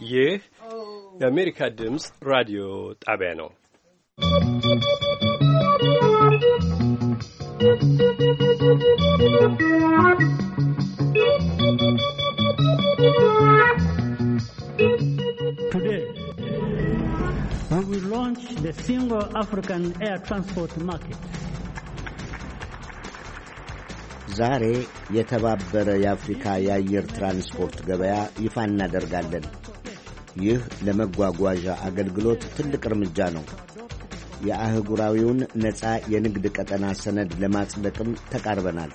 ይህ የአሜሪካ ድምፅ ራዲዮ ጣቢያ ነው። Today, we will launch the single African air transport market. ዛሬ የተባበረ የአፍሪካ የአየር ትራንስፖርት ገበያ ይፋ እናደርጋለን። ይህ ለመጓጓዣ አገልግሎት ትልቅ እርምጃ ነው። የአህጉራዊውን ነፃ የንግድ ቀጠና ሰነድ ለማጽደቅም ተቃርበናል።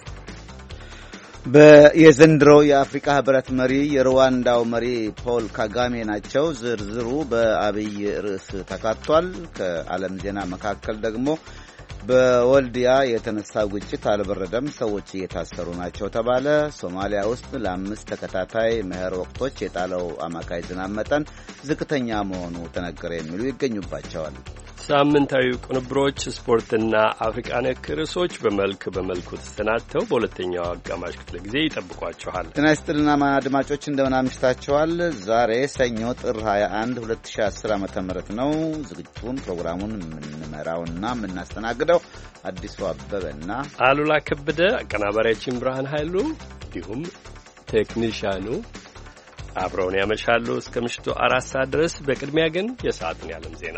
የዘንድሮ የአፍሪካ ህብረት መሪ የሩዋንዳው መሪ ፖል ካጋሜ ናቸው። ዝርዝሩ በአብይ ርዕስ ተካቷል። ከዓለም ዜና መካከል ደግሞ በወልዲያ የተነሳው ግጭት አልበረደም፣ ሰዎች እየታሰሩ ናቸው ተባለ። ሶማሊያ ውስጥ ለ5 ተከታታይ መኸር ወቅቶች የጣለው አማካይ ዝናብ መጠን ዝቅተኛ መሆኑ ተነገረ። የሚሉ ይገኙባቸዋል። ሳምንታዊ ቅንብሮች፣ ስፖርትና አፍሪካ ነክ ርዕሶች በመልኩ ተሰናድተው በሁለተኛው አጋማሽ ክፍለ ጊዜ ይጠብቋችኋል። ጤና ይስጥልና አድማጮች እንደምን አምሽታችኋል። ዛሬ ሰኞ ጥር 21 2010 ዓ.ም ነው። ዝግጅቱን ፕሮግራሙን የምንመራውና የምናስተናግደው አዲሱ አበበና አሉላ ከበደ፣ አቀናባሪያችን ብርሃን ኃይሉ እንዲሁም ቴክኒሻኑ አብረውን ያመሻሉ እስከ ምሽቱ 4 ሰዓት ድረስ። በቅድሚያ ግን የሰዓቱን የዓለም ዜና።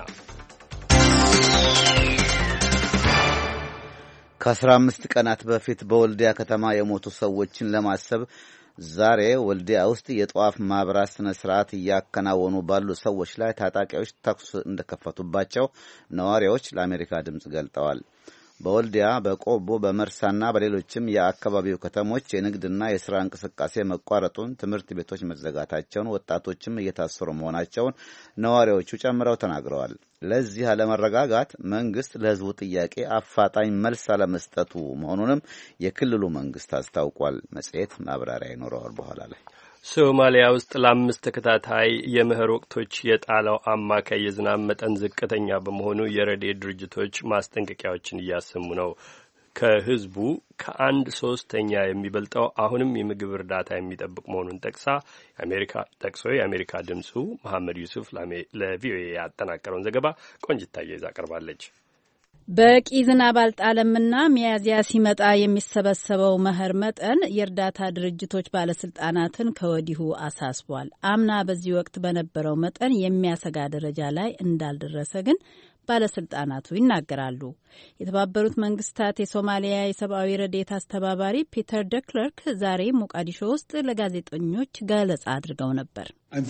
ከ15 ቀናት በፊት በወልዲያ ከተማ የሞቱ ሰዎችን ለማሰብ ዛሬ ወልዲያ ውስጥ የጧፍ ማብራት ስነ ስርዓት እያከናወኑ ባሉ ሰዎች ላይ ታጣቂዎች ተኩስ እንደከፈቱባቸው ነዋሪዎች ለአሜሪካ ድምፅ ገልጠዋል። በወልዲያ፣ በቆቦ፣ በመርሳና በሌሎችም የአካባቢው ከተሞች የንግድና የሥራ እንቅስቃሴ መቋረጡን፣ ትምህርት ቤቶች መዘጋታቸውን፣ ወጣቶችም እየታሰሩ መሆናቸውን ነዋሪዎቹ ጨምረው ተናግረዋል። ለዚህ አለመረጋጋት መንግስት ለሕዝቡ ጥያቄ አፋጣኝ መልስ አለመስጠቱ መሆኑንም የክልሉ መንግስት አስታውቋል። መጽሔት ማብራሪያ ይኖረዋል በኋላ ላይ። ሶማሊያ ውስጥ ለ5 ተከታታይ የመኸር ወቅቶች የጣለው አማካይ የዝናብ መጠን ዝቅተኛ በመሆኑ የረድኤት ድርጅቶች ማስጠንቀቂያዎችን እያሰሙ ነው። ከህዝቡ ከ1/3 የሚበልጠው አሁንም የምግብ እርዳታ የሚጠብቅ መሆኑን የአሜሪካ ድምፁ መሐመድ ዩሱፍ ለቪኦኤ ያጠናቀረውን ዘገባ ቆንጅታዬ ይዛ ቀርባለች። በቂ ዝናብ አልጣለምና ሚያዝያ ሲመጣ የሚሰበሰበው መኸር መጠን የእርዳታ ድርጅቶች ባለስልጣናትን ከወዲሁ አሳስቧል። አምና በዚህ ወቅት በነበረው መጠን የሚያሰጋ ደረጃ ላይ እንዳልደረሰ ግን ባለስልጣናቱ ይናገራሉ። የተባበሩት መንግስታት የሶማሊያ የሰብአዊ ረድኤት አስተባባሪ ፒተር ደክለርክ ዛሬ ሞቃዲሾ ውስጥ ለጋዜጠኞች ገለጻ አድርገው ነበር።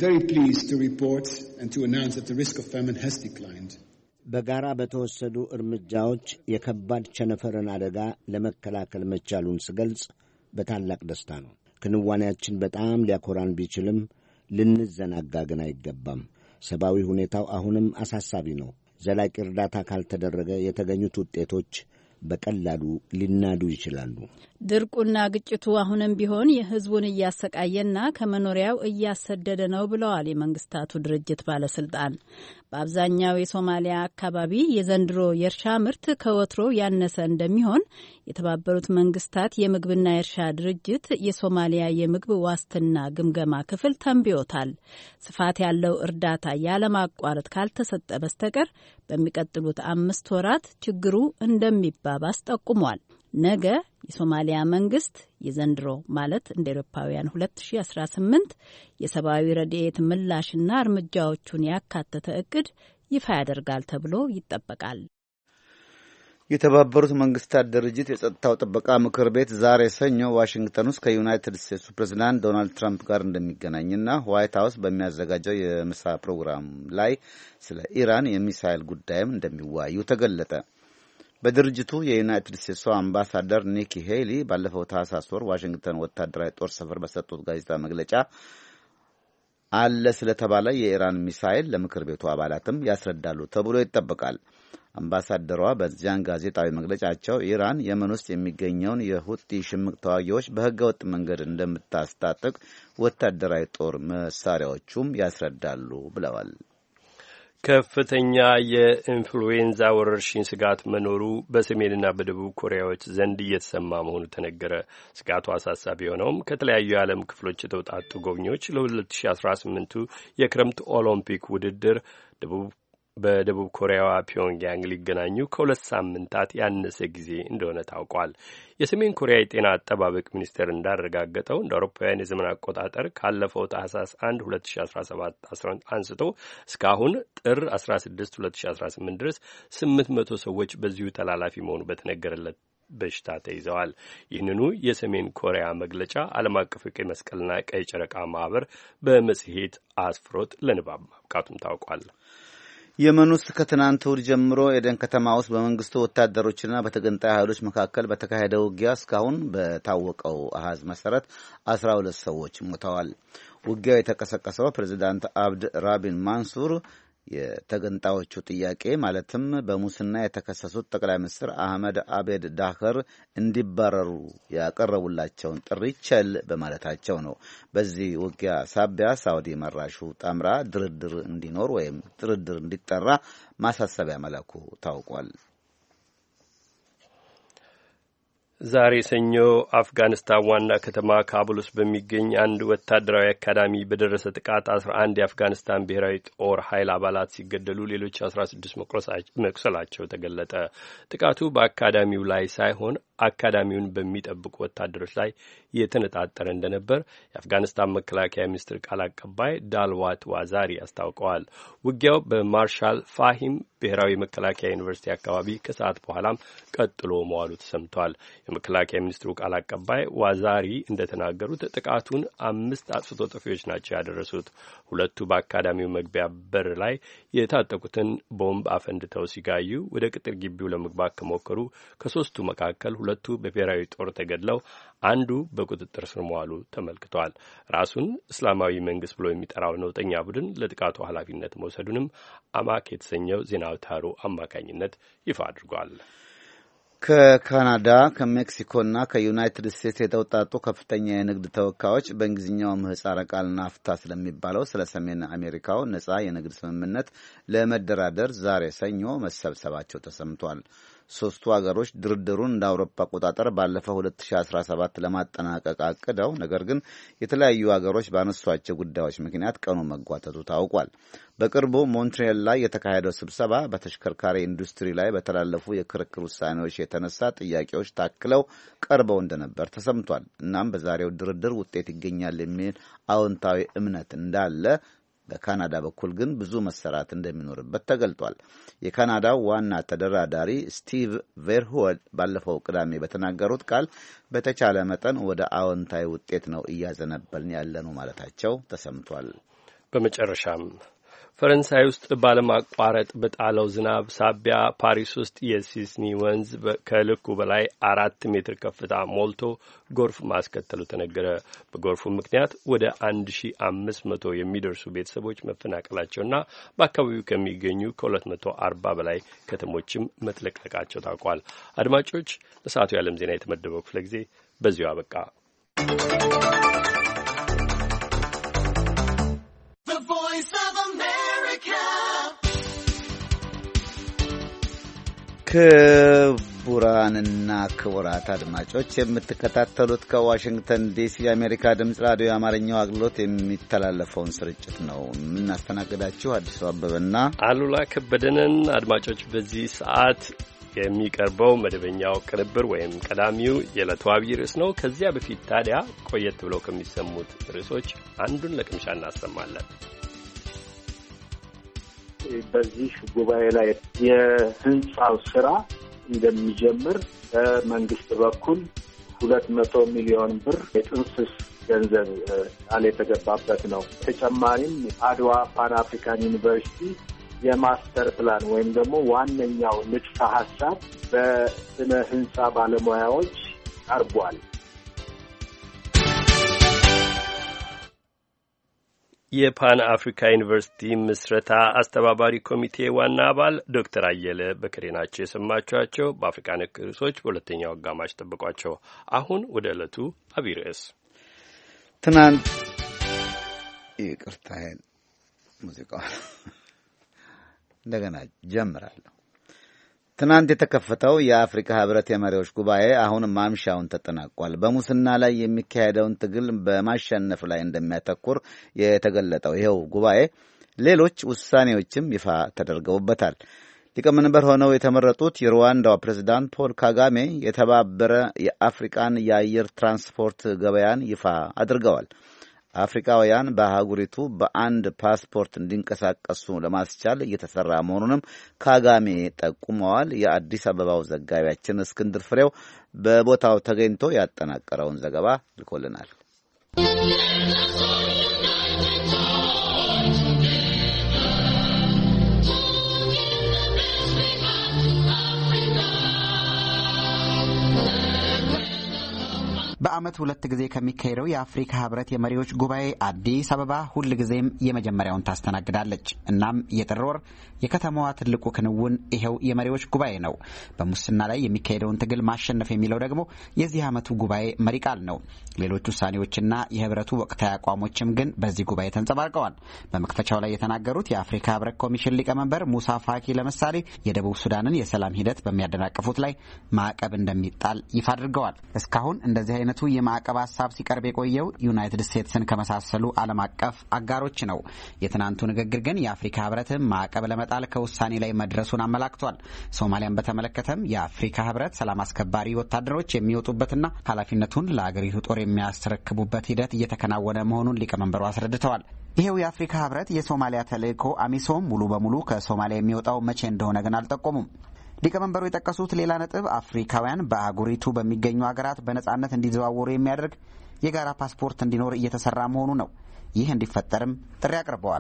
በጋራ በተወሰዱ እርምጃዎች የከባድ ቸነፈርን አደጋ ለመከላከል መቻሉን ስገልጽ በታላቅ ደስታ ነው። ክንዋኔያችን በጣም ሊያኮራን ቢችልም ልንዘናጋ ግን አይገባም። ሰብአዊ ሁኔታው አሁንም አሳሳቢ ነው። ዘላቂ እርዳታ ካልተደረገ የተገኙት ውጤቶች በቀላሉ ሊናዱ ይችላሉ። ድርቁና ግጭቱ አሁንም ቢሆን የሕዝቡን እያሰቃየና ከመኖሪያው እያሰደደ ነው ብለዋል የመንግስታቱ ድርጅት ባለስልጣን። በአብዛኛው የሶማሊያ አካባቢ የዘንድሮ የእርሻ ምርት ከወትሮ ያነሰ እንደሚሆን የተባበሩት መንግስታት የምግብና የእርሻ ድርጅት የሶማሊያ የምግብ ዋስትና ግምገማ ክፍል ተንብዮታል። ስፋት ያለው እርዳታ ያለማቋረጥ ካልተሰጠ በስተቀር በሚቀጥሉት 5 ወራት ችግሩ እንደሚባባስ ጠቁሟል። ነገ የሶማሊያ መንግስት የዘንድሮ ማለት እንደ ኤሮፓውያን 2018 የሰብአዊ ረድኤት ምላሽና እርምጃዎቹን ያካተተ እቅድ ይፋ ያደርጋል ተብሎ ይጠበቃል። የተባበሩት መንግስታት ድርጅት የጸጥታው ጥበቃ ምክር ቤት ዛሬ ሰኞ ዋሽንግተን ውስጥ ከዩናይትድ ስቴትሱ ፕሬዝዳንት ዶናልድ ትራምፕ ጋር እንደሚገናኝና ዋይት ሀውስ በሚያዘጋጀው የምሳ ፕሮግራም ላይ ስለ ኢራን የሚሳይል ጉዳይም እንደሚወያዩ ተገለጠ። በድርጅቱ የዩናይትድ ስቴትሱ አምባሳደር ኒኪ ሄሊ ባለፈው ታህሳስ ወር ዋሽንግተን ወታደራዊ ጦር ሰፈር በሰጡት ጋዜጣ መግለጫ አለ ስለተባለ የኢራን ሚሳይል ለምክር ቤቱ አባላትም ያስረዳሉ ተብሎ ይጠበቃል። አምባሳደሯ በዚያን ጋዜጣዊ መግለጫቸው ኢራን የመን ውስጥ የሚገኘውን የሁቲ ሽምቅ ተዋጊዎች በህገወጥ መንገድ እንደምታስታጥቅ ወታደራዊ ጦር መሳሪያዎቹም ያስረዳሉ ብለዋል። ከፍተኛ የኢንፍሉዌንዛ ወረርሽኝ ስጋት መኖሩ በሰሜንና በደቡብ ኮሪያዎች ዘንድ እየተሰማ መሆኑ ተነገረ። ስጋቱ አሳሳቢ የሆነውም ከተለያዩ የዓለም ክፍሎች የተውጣጡ ጎብኚዎች ለ2018ቱ የክረምት ኦሎምፒክ ውድድር በደቡብ ኮሪያዋ ፒዮንግያንግ ሊገናኙ ከሁለት ሳምንታት ያነሰ ጊዜ እንደሆነ ታውቋል። የሰሜን ኮሪያ የጤና አጠባበቅ ሚኒስቴር እንዳረጋገጠው እንደ አውሮፓውያን የዘመን አቆጣጠር ካለፈው ታህሳስ 1 2017 አንስቶ እስካሁን ጥር 16 2018 ድረስ 800 ሰዎች በዚሁ ተላላፊ መሆኑ በተነገረለት በሽታ ተይዘዋል። ይህንኑ የሰሜን ኮሪያ መግለጫ ዓለም አቀፉ ቀይ መስቀልና ቀይ ጨረቃ ማህበር በመጽሔት አስፍሮት ለንባብ ማብቃቱም ታውቋል። የመን ውስጥ ከትናንት እሁድ ጀምሮ ኤደን ከተማ ውስጥ በመንግስቱ ወታደሮችና በተገንጣይ ኃይሎች መካከል በተካሄደ ውጊያ እስካሁን በታወቀው አሃዝ መሰረት 12 ሰዎች ሞተዋል። ውጊያው የተቀሰቀሰው ፕሬዚዳንት አብድ ራቢን ማንሱር የተገንጣዮቹ ጥያቄ ማለትም በሙስና የተከሰሱት ጠቅላይ ሚኒስትር አህመድ አቤድ ዳህር እንዲባረሩ ያቀረቡላቸውን ጥሪ ቸል በማለታቸው ነው። በዚህ ውጊያ ሳቢያ ሳውዲ መራሹ ጣምራ ድርድር እንዲኖር ወይም ድርድር እንዲጠራ ማሳሰቢያ መላኩ ታውቋል። ዛሬ ሰኞ አፍጋኒስታን ዋና ከተማ ካቡል ውስጥ በሚገኝ አንድ ወታደራዊ አካዳሚ በደረሰ ጥቃት 11 የአፍጋኒስታን ብሔራዊ ጦር ኃይል አባላት ሲገደሉ ሌሎች 16 መቁሰላቸው ተገለጠ። ጥቃቱ በአካዳሚው ላይ ሳይሆን አካዳሚውን በሚጠብቁ ወታደሮች ላይ የተነጣጠረ እንደነበር የአፍጋኒስታን መከላከያ ሚኒስትር ቃል አቀባይ ዳልዋት ዋዛሪ አስታውቀዋል። ውጊያው በማርሻል ፋሂም ብሔራዊ መከላከያ ዩኒቨርሲቲ አካባቢ ከሰዓት በኋላም ቀጥሎ መዋሉ ተሰምቷል። የመከላከያ ሚኒስትሩ ቃል አቀባይ ዋዛሪ እንደተናገሩት ጥቃቱን 5 አጥፍቶ ጠፊዎች ናቸው ያደረሱት። ሁለቱ በአካዳሚው መግቢያ በር ላይ የታጠቁትን ቦምብ አፈንድተው ሲጋዩ ወደ ቅጥር ግቢው ለመግባት ከሞከሩ ከሶስቱ መካከል ሁለቱ በብሔራዊ ጦር ተገድለው አንዱ በቁጥጥር ስር መዋሉ ተመልክቷል። ራሱን እስላማዊ መንግስት ብሎ የሚጠራው ነውጠኛ ቡድን ለጥቃቱ ኃላፊነት መውሰዱንም አማክ የተሰኘው ዜና አውታሩ አማካኝነት ይፋ አድርጓል። ከካናዳ ከሜክሲኮና ከዩናይትድ ስቴትስ የተውጣጡ ከፍተኛ የንግድ ተወካዮች በእንግሊዝኛው ምህጻረ ቃል ናፍታ ስለሚባለው ስለ ሰሜን አሜሪካው ነጻ የንግድ ስምምነት ለመደራደር ዛሬ ሰኞ መሰብሰባቸው ተሰምቷል። ሶስቱ ሀገሮች ድርድሩን እንደ አውሮፓ አቆጣጠር ባለፈው 2017 ለማጠናቀቅ አቅደው ነገር ግን የተለያዩ ሀገሮች ባነሷቸው ጉዳዮች ምክንያት ቀኑ መጓተቱ ታውቋል። በቅርቡ ሞንትሪያል ላይ የተካሄደው ስብሰባ በተሽከርካሪ ኢንዱስትሪ ላይ በተላለፉ የክርክር ውሳኔዎች የተነሳ ጥያቄዎች ታክለው ቀርበው እንደነበር ተሰምቷል። እናም በዛሬው ድርድር ውጤት ይገኛል የሚል አዎንታዊ እምነት እንዳለ በካናዳ በኩል ግን ብዙ መሰራት እንደሚኖርበት ተገልጧል። የካናዳው ዋና ተደራዳሪ ስቲቭ ቬርሆል ባለፈው ቅዳሜ በተናገሩት ቃል በተቻለ መጠን ወደ አዎንታዊ ውጤት ነው እያዘነበልን ያለነው ማለታቸው ተሰምቷል። በመጨረሻም ፈረንሳይ ውስጥ ባለማቋረጥ በጣለው ዝናብ ሳቢያ ፓሪስ ውስጥ የሲስኒ ወንዝ ከልኩ በላይ 4 ሜትር ከፍታ ሞልቶ ጎርፍ ማስከተሉ ተነገረ። በጎርፉ ምክንያት ወደ 1500 የሚደርሱ ቤተሰቦች መፈናቀላቸውና በአካባቢው ከሚገኙ ከ240 በላይ ከተሞችም መጥለቅለቃቸው ታውቋል። አድማጮች፣ ለሰዓቱ የዓለም ዜና የተመደበው ክፍለ ጊዜ በዚሁ አበቃ። ክቡራንና ክቡራት አድማጮች የምትከታተሉት ከዋሽንግተን ዲሲ የአሜሪካ ድምፅ ራዲዮ የአማርኛው አገልግሎት የሚተላለፈውን ስርጭት ነው። የምናስተናግዳችሁ አዲሱ አበበና አሉላ ከበደንን። አድማጮች በዚህ ሰዓት የሚቀርበው መደበኛው ቅንብር ወይም ቀዳሚው የዕለቱ አብይ ርዕስ ነው። ከዚያ በፊት ታዲያ ቆየት ብለው ከሚሰሙት ርዕሶች አንዱን ለቅምሻ እናሰማለን። በዚህ ጉባኤ ላይ የህንጻው ስራ እንደሚጀምር በመንግስት በኩል 200 ሚሊዮን ብር የጥንስስ ገንዘብ ቃል የተገባበት ነው። ተጨማሪም አድዋ ፓን አፍሪካን ዩኒቨርሲቲ የማስተር ፕላን ወይም ደግሞ ዋነኛው ንድፈ ሀሳብ በስነ ህንጻ ባለሙያዎች ቀርቧል። የፓን አፍሪካ ዩኒቨርሲቲ ምስረታ አስተባባሪ ኮሚቴ ዋና አባል ዶክተር አየለ በከሬ ናቸው የሰማችኋቸው። በአፍሪካ ነክ ርዕሶች በሁለተኛው አጋማሽ ጠብቋቸው። አሁን ወደ ዕለቱ አብይ ርዕስ። ትናንት ይቅርታ ሙዚቃ እንደገና ጀምራለሁ። ትናንት የተከፈተው የአፍሪካ ህብረት የመሪዎች ጉባኤ አሁን ማምሻውን ተጠናቋል። በሙስና ላይ የሚካሄደውን ትግል በማሸነፍ ላይ እንደሚያተኩር የተገለጠው ይኸው ጉባኤ ሌሎች ውሳኔዎችም ይፋ ተደርገውበታል። ሊቀመንበር ሆነው የተመረጡት የሩዋንዳው ፕሬዝዳንት ፖል ካጋሜ የተባበረ የአፍሪካን የአየር ትራንስፖርት ገበያን ይፋ አድርገዋል። አፍሪካውያን በአህጉሪቱ በአንድ ፓስፖርት እንዲንቀሳቀሱ ለማስቻል እየተሰራ መሆኑንም ካጋሜ ጠቁመዋል። የአዲስ አበባው ዘጋቢያችን እስክንድር ፍሬው በቦታው ተገኝቶ ያጠናቀረውን ዘገባ ልኮልናል። በአመት 2 ጊዜ ከሚካሄደው የአፍሪካ ህብረት የመሪዎች ጉባኤ አዲስ አበባ ሁል ጊዜም የመጀመሪያውን ታስተናግዳለች። እናም የጥር ወር የከተማዋ ትልቁ ክንውን ይሄው የመሪዎች ጉባኤ ነው። በሙስና ላይ የሚካሄደውን ትግል ማሸነፍ የሚለው ደግሞ የዚህ አመቱ ጉባኤ መሪ ቃል ነው። ሌሎች ውሳኔዎችና የህብረቱ ወቅታዊ አቋሞችም ግን በዚህ ጉባኤ ተንጸባርቀዋል። በመክፈቻው ላይ የተናገሩት የአፍሪካ ህብረት ኮሚሽን ሊቀመንበር ሙሳ ፋኪ ለምሳሌ የደቡብ ሱዳንን የሰላም ሂደት በሚያደናቅፉት ላይ ማዕቀብ እንደሚጣል ይፋ አድርገዋል። እስካሁን እንደዚህ አይነቱ የማዕቀብ ሀሳብ ሲቀርብ የቆየው ዩናይትድ ስቴትስን ከመሳሰሉ ዓለም አቀፍ አጋሮች ነው። የትናንቱ ንግግር ግን የአፍሪካ ህብረትም ማዕቀብ ለመጣል ከውሳኔ ላይ መድረሱን አመላክቷል። ሶማሊያን በተመለከተም የአፍሪካ ህብረት ሰላም አስከባሪ ወታደሮች የሚወጡበትና ኃላፊነቱን ለአገሪቱ ጦር የሚያስረክቡበት ሂደት እየተከናወነ መሆኑን ሊቀመንበሩ አስረድተዋል። ይሄው የአፍሪካ ህብረት የሶማሊያ ተልእኮ አሚሶም ሙሉ በሙሉ ከሶማሊያ የሚወጣው መቼ እንደሆነ ግን አልጠቆሙም። ሊቀመንበሩ የጠቀሱት ሌላ ነጥብ አፍሪካውያን በአህጉሪቱ በሚገኙ ሀገራት በነጻነት እንዲዘዋወሩ የሚያደርግ የጋራ ፓስፖርት እንዲኖር እየተሰራ መሆኑ ነው። ይህ እንዲፈጠርም ጥሪ አቅርበዋል።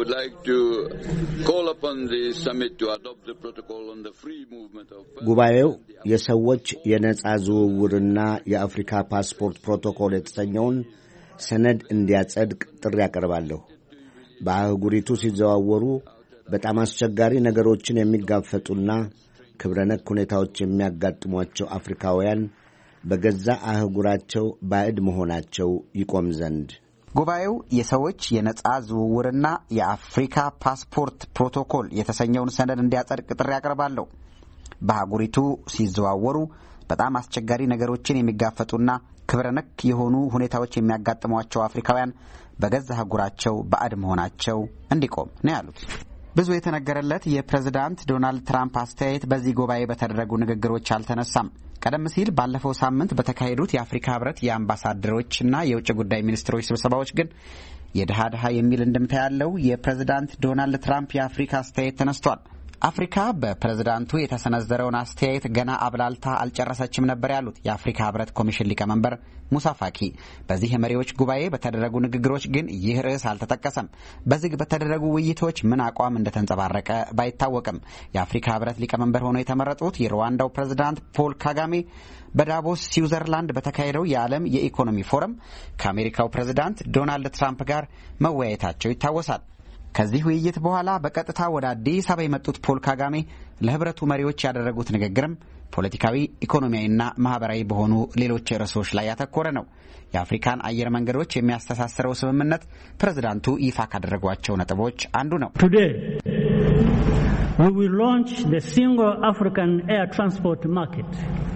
ጉባኤው የሰዎች የነጻ ዝውውርና የአፍሪካ ፓስፖርት ፕሮቶኮል የተሰኘውን ሰነድ እንዲያጸድቅ ጥሪ አቀርባለሁ። በአህጉሪቱ ሲዘዋወሩ በጣም አስቸጋሪ ነገሮችን የሚጋፈጡና ክብረነክ ሁኔታዎች የሚያጋጥሟቸው አፍሪካውያን በገዛ አህጉራቸው ባዕድ መሆናቸው ይቆም ዘንድ ጉባኤው የሰዎች የነጻ ዝውውርና የአፍሪካ ፓስፖርት ፕሮቶኮል የተሰኘውን ሰነድ እንዲያጸድቅ ጥሪ አቀርባለሁ። በአህጉሪቱ ሲዘዋወሩ በጣም አስቸጋሪ ነገሮችን የሚጋፈጡና ክብረነክ የሆኑ ሁኔታዎች የሚያጋጥሟቸው አፍሪካውያን በገዛ አህጉራቸው ባዕድ መሆናቸው እንዲቆም ነው ያሉት። ብዙ የተነገረለት የፕሬዝዳንት ዶናልድ ትራምፕ አስተያየት በዚህ ጉባኤ በተደረጉ ንግግሮች አልተነሳም። ቀደም ሲል ባለፈው ሳምንት በተካሄዱት የአፍሪካ ህብረት የአምባሳደሮችና የውጭ ጉዳይ ሚኒስትሮች ስብሰባዎች ግን የድሃ ድሃ የሚል እንድምታ ያለው የፕሬዝዳንት ዶናልድ ትራምፕ የአፍሪካ አስተያየት ተነስቷል። አፍሪካ በፕሬዝዳንቱ የተሰነዘረውን አስተያየት ገና አብላልታ አልጨረሰችም ነበር ያሉት የአፍሪካ ህብረት ኮሚሽን ሊቀመንበር ሙሳ ፋኪ በዚህ የመሪዎች ጉባኤ በተደረጉ ንግግሮች ግን ይህ ርዕስ አልተጠቀሰም። በዝግ በተደረጉ ውይይቶች ምን አቋም እንደተንጸባረቀ ባይታወቅም የአፍሪካ ህብረት ሊቀመንበር ሆነው የተመረጡት የሩዋንዳው ፕሬዝዳንት ፖል ካጋሜ በዳቮስ ስዊዘርላንድ በተካሄደው የዓለም የኢኮኖሚ ፎረም ከአሜሪካው ፕሬዝዳንት ዶናልድ ትራምፕ ጋር መወያየታቸው ይታወሳል። ከዚህ ውይይት በኋላ በቀጥታ ወደ አዲስ አበባ የመጡት ፖል ካጋሜ ለህብረቱ መሪዎች ያደረጉት ንግግርም ፖለቲካዊ፣ ኢኮኖሚያዊና ማህበራዊ በሆኑ ሌሎች ርዕሶች ላይ ያተኮረ ነው። የአፍሪካን አየር መንገዶች የሚያስተሳስረው ስምምነት ፕሬዝዳንቱ ይፋ ካደረጓቸው ነጥቦች አንዱ ነው። Today we will launch the single African air transport market.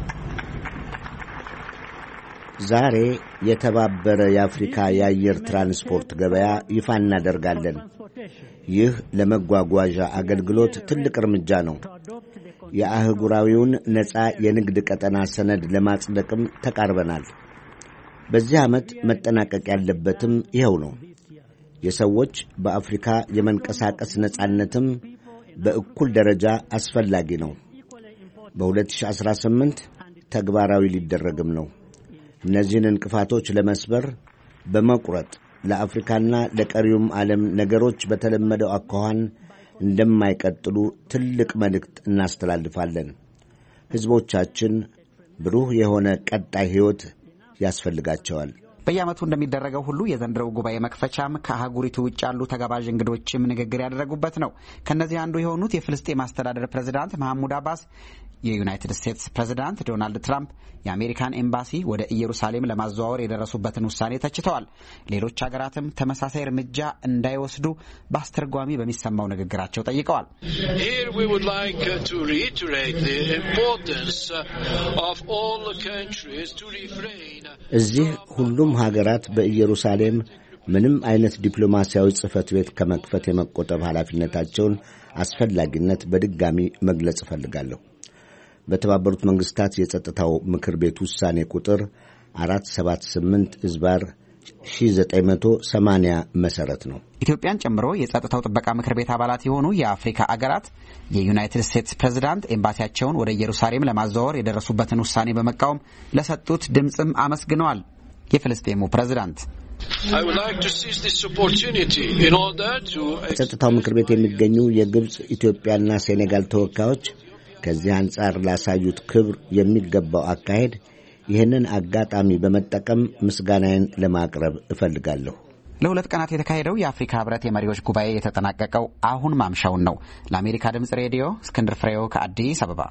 ዛሬ የተባበረ የአፍሪካ የአየር ትራንስፖርት ገበያ ይፋ እናደርጋለን። ይህ ለመጓጓዣ አገልግሎት ትልቅ እርምጃ ነው። የአህጉራዊውን ነፃ የንግድ ቀጠና ሰነድ ለማጽደቅም ተቃርበናል። በዚህ ዓመት መጠናቀቅ ያለበትም ይኸው ነው። የሰዎች በአፍሪካ የመንቀሳቀስ ነፃነትም በእኩል ደረጃ አስፈላጊ ነው። በ2018 ተግባራዊ ሊደረግም ነው። እነዚህን እንቅፋቶች ለመስበር በመቁረጥ ለአፍሪካና ለቀሪውም ዓለም ነገሮች በተለመደው አኳኋን እንደማይቀጥሉ ትልቅ መልእክት እናስተላልፋለን። ሕዝቦቻችን ብሩህ የሆነ ቀጣይ ሕይወት ያስፈልጋቸዋል። በየዓመቱ እንደሚደረገው ሁሉ የዘንድሮው ጉባኤ መክፈቻም ከአህጉሪቱ ውጭ ያሉ ተጋባዥ እንግዶችም ንግግር ያደረጉበት ነው። ከነዚህ አንዱ የሆኑት የፍልስጤም አስተዳደር ፕሬዝዳንት መሐሙድ አባስ የዩናይትድ ስቴትስ ፕሬዝዳንት ዶናልድ ትራምፕ የአሜሪካን ኤምባሲ ወደ ኢየሩሳሌም ለማዘዋወር የደረሱበትን ውሳኔ ተችተዋል። ሌሎች ሀገራትም ተመሳሳይ እርምጃ እንዳይወስዱ በአስተርጓሚ በሚሰማው ንግግራቸው ጠይቀዋል። እዚህ ሁሉም ሀገራት በኢየሩሳሌም ምንም አይነት ዲፕሎማሲያዊ ጽሕፈት ቤት ከመክፈት የመቆጠብ ኃላፊነታቸውን አስፈላጊነት በድጋሚ መግለጽ እፈልጋለሁ። በተባበሩት መንግስታት የጸጥታው ምክር ቤት ውሳኔ ቁጥር 478/1980 መሰረት ነው። ኢትዮጵያን ጨምሮ የጸጥታው ጥበቃ ምክር ቤት አባላት የሆኑ የአፍሪካ አገራት የዩናይትድ ስቴትስ ፕሬዝዳንት ኤምባሲያቸውን ወደ ኢየሩሳሌም ለማዘዋወር የደረሱበትን ውሳኔ በመቃወም ለሰጡት ድምፅም አመስግነዋል። የፍልስጤሙ ፕሬዝዳንት የጸጥታው ምክር ቤት የሚገኙ የግብፅ፣ ኢትዮጵያና ሴኔጋል ተወካዮች ከዚህ አንጻር ላሳዩት ክብር የሚገባው አካሄድ ይህንን አጋጣሚ በመጠቀም ምስጋናዬን ለማቅረብ እፈልጋለሁ። ለ2 ቀናት የተካሄደው የአፍሪካ ህብረት የመሪዎች ጉባኤ የተጠናቀቀው አሁን ማምሻውን ነው። ለአሜሪካ ድምፅ ሬዲዮ እስክንድር ፍሬው ከአዲስ አበባ።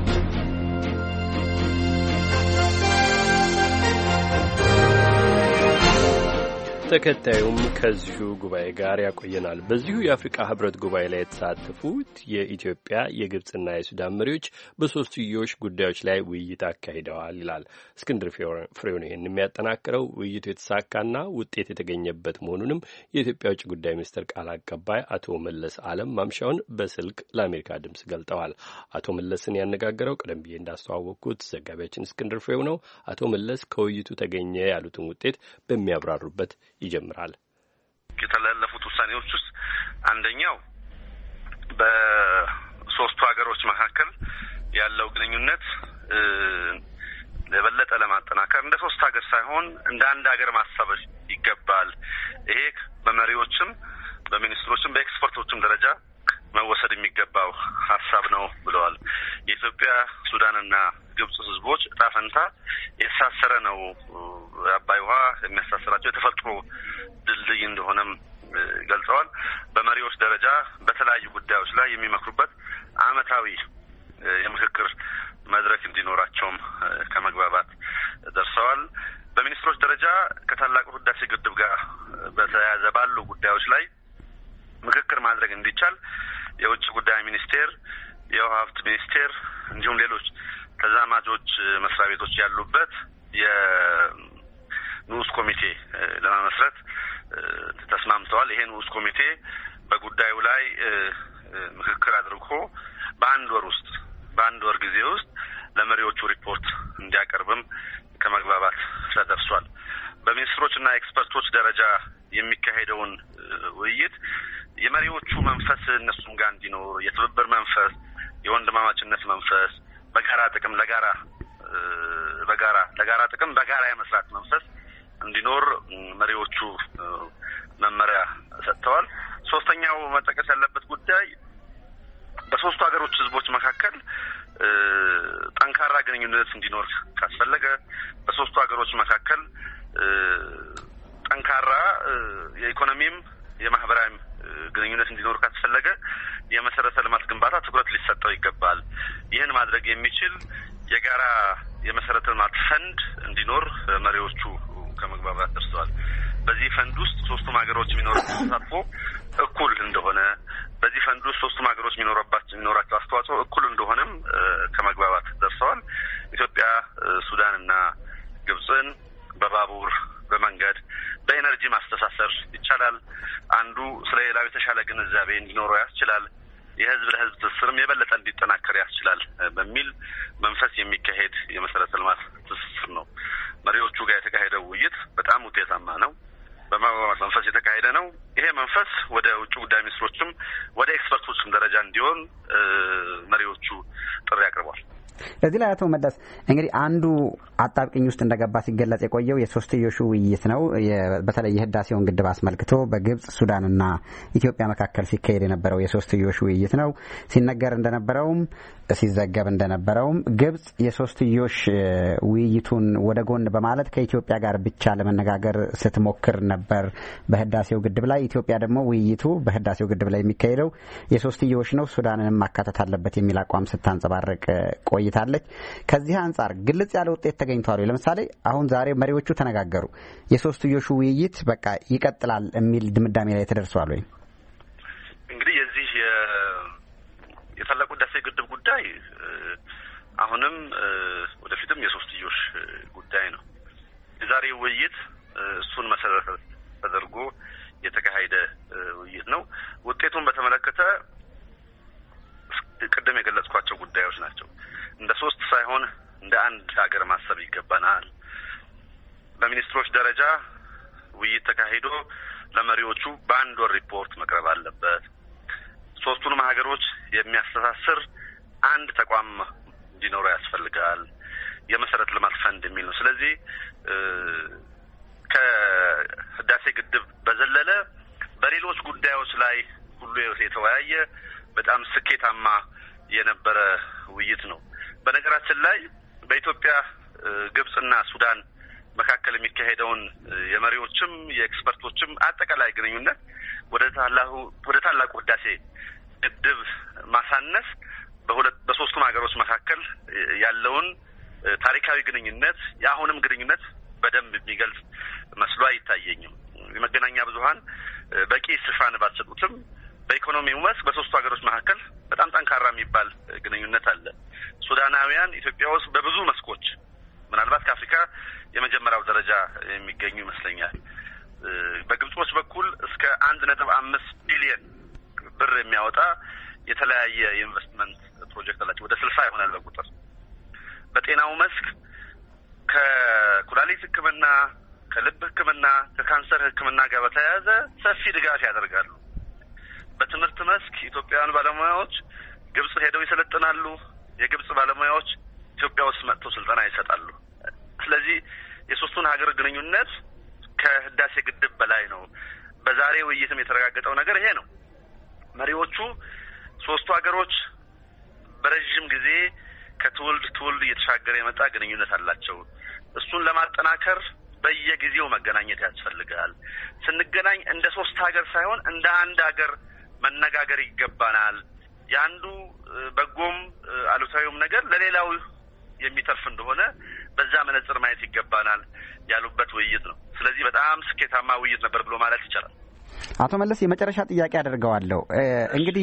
ተከታዩም ከዚሁ ጉባኤ ጋር ያቆየናል። በዚሁ የአፍሪካ ህብረት ጉባኤ ላይ የተሳተፉት የኢትዮጵያ የግብጽና የሱዳን መሪዎች በሶስትዮሽ ጉዳዮች ላይ ውይይት አካሂደዋል ይላል እስክንድር ፍሬው ነው ይህን የሚያጠናክረው። ውይይቱ የተሳካና ውጤት የተገኘበት መሆኑንም የኢትዮጵያ ውጭ ጉዳይ ሚኒስትር ቃል አቀባይ አቶ መለስ አለም ማምሻውን በስልክ ለአሜሪካ ድምጽ ገልጠዋል። አቶ መለስን ያነጋገረው ቀደም ብዬ እንዳስተዋወቅኩት ዘጋቢያችን እስክንድር ፍሬው ነው። አቶ መለስ ከውይይቱ ተገኘ ያሉትን ውጤት በሚያብራሩበት ይጀምራል። ከተላለፉት ውሳኔዎች ውስጥ አንደኛው በሶስቱ ሀገሮች መካከል ያለው ግንኙነት የበለጠ ለማጠናከር እንደ ሶስት ሀገር ሳይሆን እንደ አንድ ሀገር ማሰብ ይገባል። ይሄ በመሪዎችም በሚኒስትሮችም በኤክስፐርቶችም ደረጃ መወሰድ የሚገባው ሀሳብ ነው ብለዋል። የኢትዮጵያ ሱዳንና ግብጽ ህዝቦች ዕጣ ፈንታ የተሳሰረ ነው። አባይ ውሃ የሚያሳስራቸው የተፈጥሮ ድልድይ እንደሆነም ገልጸዋል። በመሪዎች ደረጃ በተለያዩ ጉዳዮች ላይ የሚመክሩበት ዓመታዊ የምክክር መድረክ እንዲኖራቸውም ከመግባባት ደርሰዋል። በሚኒስትሮች ደረጃ ከታላቁ ህዳሴ ግድብ ጋር በተያያዘ ባሉ ጉዳዮች ላይ ምክክር ማድረግ እንዲቻል የውጭ ጉዳይ ሚኒስቴር፣ የውሃ ሀብት ሚኒስቴር እንዲሁም ሌሎች ተዛማጆች መስሪያ ቤቶች ያሉበት የንዑስ ኮሚቴ ለመመስረት ተስማምተዋል። ይሄ ንዑስ ኮሚቴ በጉዳዩ ላይ ምክክር አድርጎ በአንድ ወር ጊዜ ውስጥ ለመሪዎቹ ሪፖርት እንዲያቀርብም ከመግባባት ተደርሷል። በሚኒስትሮችና ኤክስፐርቶች ደረጃ የሚካሄደውን ውይይት የመሪዎቹ መንፈስ እነሱም ጋር እንዲኖር የትብብር መንፈስ፣ የወንድማማችነት መንፈስ፣ በጋራ ጥቅም በጋራ የመስራት መንፈስ እንዲኖር መሪዎቹ መመሪያ ሰጥተዋል። ሶስተኛው መጠቀስ ያለበት ጉዳይ በሶስቱ ሀገሮች ህዝቦች መካከል ጠንካራ ግንኙነት እንዲኖር ካስፈለገ በሶስቱ ሀገሮች መካከል ጠንካራ የኢኮኖሚም የማህበራዊም ግንኙነት እንዲኖር ካስፈለገ የመሰረተ ልማት ግንባታ ትኩረት ሊሰጠው ይገባል። ይህን ማድረግ የሚችል የጋራ የመሰረተ ልማት ፈንድ እንዲኖር መሪዎቹ ከመግባባት ደርሰዋል። በዚህ ፈንድ ውስጥ ሶስቱም ሀገሮች የሚኖራቸው ተሳትፎ እኩል እንደሆነ፣ በዚህ ፈንድ ውስጥ ሶስቱም ሀገሮች የሚኖራቸው አስተዋጽኦ እኩል እንደሆነም ከመግባባት ደርሰዋል። ኢትዮጵያ ሱዳንና ግብጽን በባቡር፣ በመንገድ፣ በኤነርጂ ማስተሳሰር ይቻላል። አንዱ ስለ ሌላው የተሻለ ግንዛቤ እንዲኖረው ያስችላል። የህዝብ ለህዝብ ትስስርም የበለጠ እንዲጠናከር ያስችላል በሚል መንፈስ የሚካሄድ የመሰረተ ልማት ትስስር ነው። መሪዎቹ ጋር የተካሄደው ውይይት በጣም ውጤታማ ነው። በመግባባት መንፈስ የተካሄደ ነው። ይሄ መንፈስ ወደ ውጭ ጉዳይ ሚኒስትሮችም ወደ ኤክስፐርቶችም ደረጃ እንዲሆን መሪዎቹ ጥሪ አቅርበዋል። እዚህ ላይ አቶ መለስ እንግዲህ አንዱ አጣብቂኝ ውስጥ እንደገባ ሲገለጽ የቆየው የሶስትዮሹ ውይይት ነው። በተለይ የህዳሴውን ግድብ አስመልክቶ በግብጽ ሱዳንና ኢትዮጵያ መካከል ሲካሄድ የነበረው የሶስትዮሹ ውይይት ነው። ሲነገር እንደነበረውም ሲዘገብ እንደነበረውም ግብጽ የሶስትዮሽ ውይይቱን ወደ ጎን በማለት ከኢትዮጵያ ጋር ብቻ ለመነጋገር ስትሞክር ነበር በህዳሴው ግድብ ላይ። ኢትዮጵያ ደግሞ ውይይቱ በህዳሴው ግድብ ላይ የሚካሄደው የሶስትዮሽ ነው፣ ሱዳንንም ማካተት አለበት የሚል አቋም ስታንጸባረቅ ቆይታለች። ከዚህ አንጻር ግልጽ ያለ ውጤት ተገኝቷል። ለምሳሌ አሁን ዛሬ መሪዎቹ ተነጋገሩ፣ የሶስትዮሹ ውይይት በቃ ይቀጥላል የሚል ድምዳሜ ላይ ተደርሷል ወይ? እንግዲህ የዚህ የታላቁ ህዳሴ ግድብ ጉዳይ አሁንም ወደፊትም የሶስትዮሽ ጉዳይ ነው። የዛሬው ውይይት እሱን መሰረት ተደርጎ የተካሄደ ውይይት ነው። ውጤቱን በተመለከተ ቅድም የገለጽኳቸው ጉዳዮች ናቸው። እንደ ሶስት ሳይሆን እንደ አንድ ሀገር ማሰብ ይገባናል። በሚኒስትሮች ደረጃ ውይይት ተካሂዶ ለመሪዎቹ በአንድ ወር ሪፖርት መቅረብ አለበት። ሶስቱንም ሀገሮች የሚያስተሳስር አንድ ተቋም እንዲኖረው ያስፈልጋል። የመሰረተ ልማት ፈንድ የሚል ነው። ስለዚህ ከህዳሴ ግድብ በዘለለ በሌሎች ጉዳዮች ላይ ሁሉ የተወያየ በጣም ስኬታማ የነበረ ውይይት ነው። በነገራችን ላይ በኢትዮጵያ ግብጽና ሱዳን መካከል የሚካሄደውን የመሪዎችም የኤክስፐርቶችም አጠቃላይ ግንኙነት ወደ ታላቁ ህዳሴ ግድብ ማሳነስ በሶስቱም ሀገሮች መካከል ያለውን ታሪካዊ ግንኙነት የአሁንም ግንኙነት በደንብ የሚገልጽ መስሎ አይታየኝም። የመገናኛ ብዙኃን በቂ ሽፋን ባልሰጡትም በኢኮኖሚው መስክ በሶስቱ ሀገሮች መካከል በጣም ጠንካራ የሚባል ግንኙነት አለ። ሱዳናውያን ኢትዮጵያ ውስጥ በብዙ መስኮች ምናልባት ከአፍሪካ የመጀመሪያው ደረጃ የሚገኙ ይመስለኛል። በግብጾች በኩል እስከ 1.5 ቢሊዮን ብር የሚያወጣ የተለያየ የኢንቨስትመንት ፕሮጀክት አላቸው። ወደ 60 ይሆናል በቁጥር። በጤናው መስክ ከኩላሊት ሕክምና፣ ከልብ ሕክምና፣ ከካንሰር ሕክምና ጋር በተያያዘ ሰፊ ድጋፍ ያደርጋሉ። በትምህርት መስክ ኢትዮጵያውያን ባለሙያዎች ግብጽ ሄደው ይሰለጥናሉ። የግብጽ ባለሙያዎች ኢትዮጵያ ውስጥ መጥተው ስልጠና ይሰጣሉ። ስለዚህ የሶስቱን ሀገር ግንኙነት ከህዳሴ ግድብ በላይ ነው። በዛሬ ውይይትም የተረጋገጠው ነገር ይሄ ነው። መሪዎቹ ሶስቱ ሀገሮች በረዥም ጊዜ ከትውልድ ትውልድ እየተሻገረ የመጣ ግንኙነት አላቸው። እሱን ለማጠናከር በየጊዜው መገናኘት ያስፈልጋል። ስንገናኝ እንደ ሶስት ሀገር ሳይሆን እንደ አንድ ሀገር መነጋገር ይገባናል። የአንዱ በጎም አሉታዊውም ነገር ለሌላው የሚተርፍ እንደሆነ በዛ መነጽር ማየት ይገባናል ያሉበት ውይይት ነው። ስለዚህ በጣም ስኬታማ ውይይት ነበር ብሎ ማለት ይቻላል። አቶ መለስ የመጨረሻ ጥያቄ አደርገዋለሁ። እንግዲህ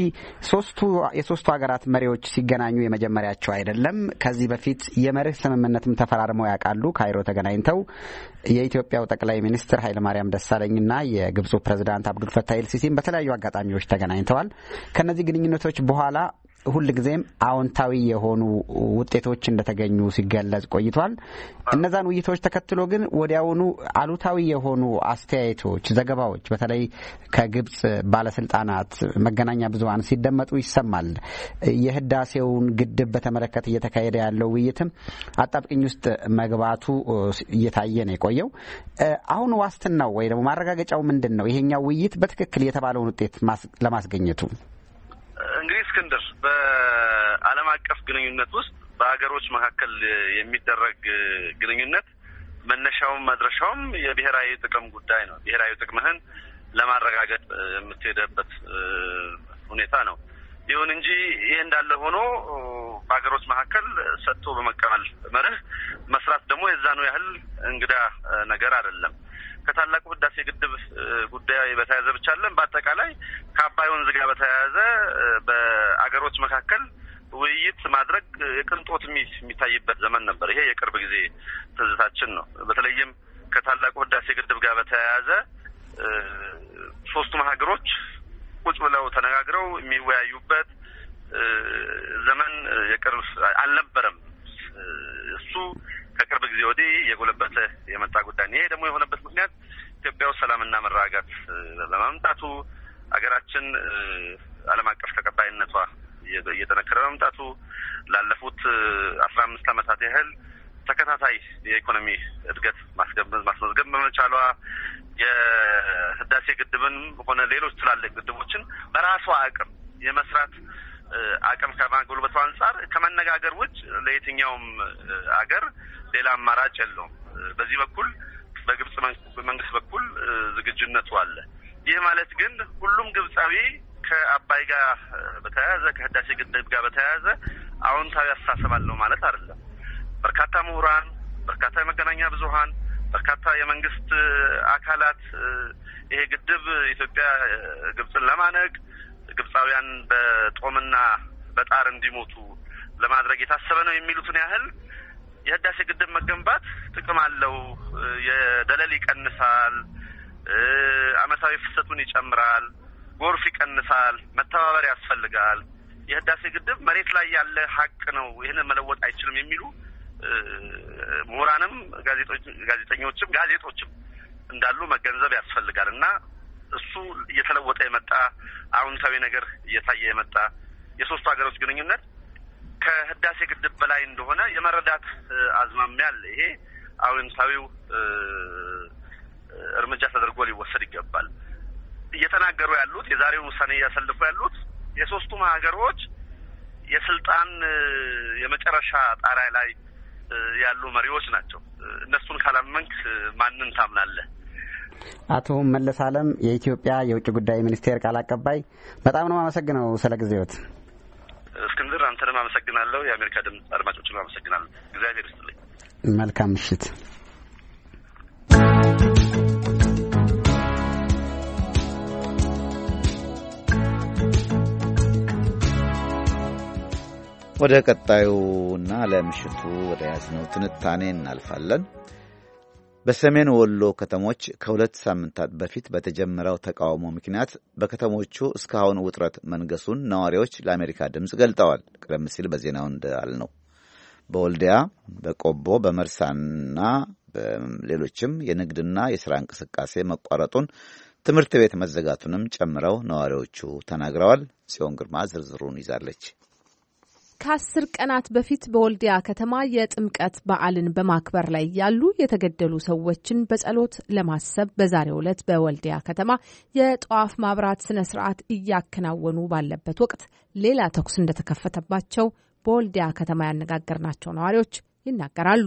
የሶስቱ ሀገራት መሪዎች ሲገናኙ የመጀመሪያቸው አይደለም። ከዚህ በፊት የመርህ ስምምነትም ተፈራርመው ያውቃሉ። ካይሮ ተገናኝተው የኢትዮጵያው ጠቅላይ ሚኒስትር ኃይለማርያም ደሳለኝና የግብፁ ፕሬዝዳንት አብዱልፈታህ ኤልሲሲም በተለያዩ አጋጣሚዎች ተገናኝተዋል። ከነዚህ ግንኙነቶች በኋላ ሁልጊዜም አዎንታዊ የሆኑ ውጤቶች እንደተገኙ ሲገለጽ ቆይቷል። እነዛን ውይይቶች ተከትሎ ግን ወዲያውኑ አሉታዊ የሆኑ አስተያየቶች፣ ዘገባዎች በተለይ ከግብጽ ባለስልጣናት መገናኛ ብዙኃን ሲደመጡ ይሰማል። የህዳሴውን ግድብ በተመለከተ እየተካሄደ ያለው ውይይትም አጣብቅኝ ውስጥ መግባቱ እየታየ ነው የቆየው። አሁን ዋስትናው ወይ ደግሞ ማረጋገጫው ምንድን ነው? ይሄኛው ውይይት በትክክል የተባለውን ውጤት ለማስገኘቱ እንግዲህ እስክንድር በዓለም አቀፍ ግንኙነት ውስጥ በሀገሮች መካከል የሚደረግ ግንኙነት መነሻውም መድረሻውም የብሔራዊ ጥቅም ጉዳይ ነው። ብሔራዊ ጥቅምህን ለማረጋገጥ የምትሄደበት ሁኔታ ነው። ይሁን እንጂ ይህ እንዳለ ሆኖ በሀገሮች መካከል ሰጥቶ በመቀበል መርህ መስራት ደግሞ የዛኑ ያህል እንግዳ ነገር አይደለም። ከታላቁ ህዳሴ ግድብ ጉዳይ በተያያዘ ብቻ አይደለም፣ በአጠቃላይ ከአባይ ወንዝ ጋር በተያያዘ በአገሮች መካከል ውይይት ማድረግ የቅንጦት የሚታይበት ዘመን ነበር። ይሄ የቅርብ ጊዜ ትዝታችን ነው። በተለይም ከታላቁ ህዳሴ ግድብ ጋር በተያያዘ ሶስቱም ሀገሮች ቁጭ ብለው ተነጋግረው የሚወያዩበት ዘመን የቅርብ አልነበረም። እሱ ከቅርብ ጊዜ ወዲህ የጎለበተ የመጣ ጉዳይ ነው። ይሄ ደግሞ የሆነበት ምክንያት ኢትዮጵያ ውስጥ ሰላምና መረጋጋት በማምጣቱ ሀገራችን ዓለም አቀፍ ተቀባይነቷ እየተነከረ መምጣቱ ላለፉት 15 ዓመታት ያህል ተከታታይ የኢኮኖሚ እድገት ማስመዝገብ በመቻሏ የህዳሴ ግድብን ሆነ ሌሎች ትላልቅ ግድቦችን በራሷ አቅም የመስራት አቅም ከማጎልበቱ አንጻር ከመነጋገር ውጭ ለየትኛውም አገር ሌላ አማራጭ የለውም። በዚህ በኩል በግብጽ መንግስት በኩል ዝግጁነቱ አለ። ይህ ማለት ግን ሁሉም ግብጻዊ ከአባይ ጋር በተያያዘ ከህዳሴ ግድብ ጋር በተያያዘ አዎንታዊ አስተሳሰብ አለው ማለት አይደለም። በርካታ ምሁራን፣ በርካታ የመገናኛ ብዙሃን፣ በርካታ የመንግስት አካላት ይሄ ግድብ ኢትዮጵያ ግብጽን ለማነቅ ግብጻውያን በጦምና በጣር እንዲሞቱ ለማድረግ የታሰበ ነው የሚሉትን ያህል የህዳሴ ግድብ መገንባት ጥቅም አለው፣ የደለል ይቀንሳል፣ አመታዊ ፍሰቱን ይጨምራል፣ ጎርፍ ይቀንሳል፣ መተባበር ያስፈልጋል፣ የህዳሴ ግድብ መሬት ላይ ያለ ሀቅ ነው፣ ይህንን መለወጥ አይችልም የሚሉ ምሁራንም ጋዜጠኞችም ጋዜጦችም እንዳሉ መገንዘብ ያስፈልጋል እና እሱ እየተለወጠ የመጣ አዎንታዊ ነገር እየታየ የመጣ የሶስቱ ሀገሮች ግንኙነት ከህዳሴ ግድብ በላይ እንደሆነ የመረዳት አዝማሚያ አለ። ይሄ አዎንታዊው እርምጃ ተደርጎ ሊወሰድ ይገባል። እየተናገሩ ያሉት የዛሬውን ውሳኔ እያሰልፉ ያሉት የሶስቱም ሀገሮች የስልጣን የመጨረሻ ጣሪያ ላይ ያሉ መሪዎች ናቸው። እነሱን ካላመንክ ማንን ታምናለህ? አቶ መለስ ዓለም የኢትዮጵያ የውጭ ጉዳይ ሚኒስቴር ቃል አቀባይ፣ በጣም ነው አመሰግነው ስለ ጊዜዎት። እስክንድር አንተንም አመሰግናለሁ። የአሜሪካ ድምጽ አድማጮችንም አመሰግናለሁ። እግዚአብሔር ይስጥልኝ። መልካም ምሽት። ወደ ቀጣዩና ለምሽቱ ወደ ያዝነው ትንታኔ እናልፋለን። በሰሜን ወሎ ከተሞች ከ2 ሳምንታት በፊት በተጀመረው ተቃውሞ ምክንያት በከተሞቹ እስካሁን ውጥረት መንገሱን ነዋሪዎች ለአሜሪካ ድምፅ ገልጠዋል። ቀደም ሲል በዜናው እንዳልነው በወልዲያ፣ በቆቦ፣ በመርሳና በሌሎችም የንግድና የሥራ እንቅስቃሴ መቋረጡን፣ ትምህርት ቤት መዘጋቱንም ጨምረው ነዋሪዎቹ ተናግረዋል። ጽዮን ግርማ ዝርዝሩን ይዛለች። ከ10 ቀናት በፊት በወልዲያ ከተማ የጥምቀት በዓልን በማክበር ላይ ያሉ የተገደሉ ሰዎችን በጸሎት ለማሰብ በዛሬው ዕለት በወልዲያ ከተማ የጧፍ ማብራት ስነ ስርዓት እያከናወኑ ባለበት ወቅት ሌላ ተኩስ እንደተከፈተባቸው በወልዲያ ከተማ ያነጋገርናቸው ነዋሪዎች ይናገራሉ።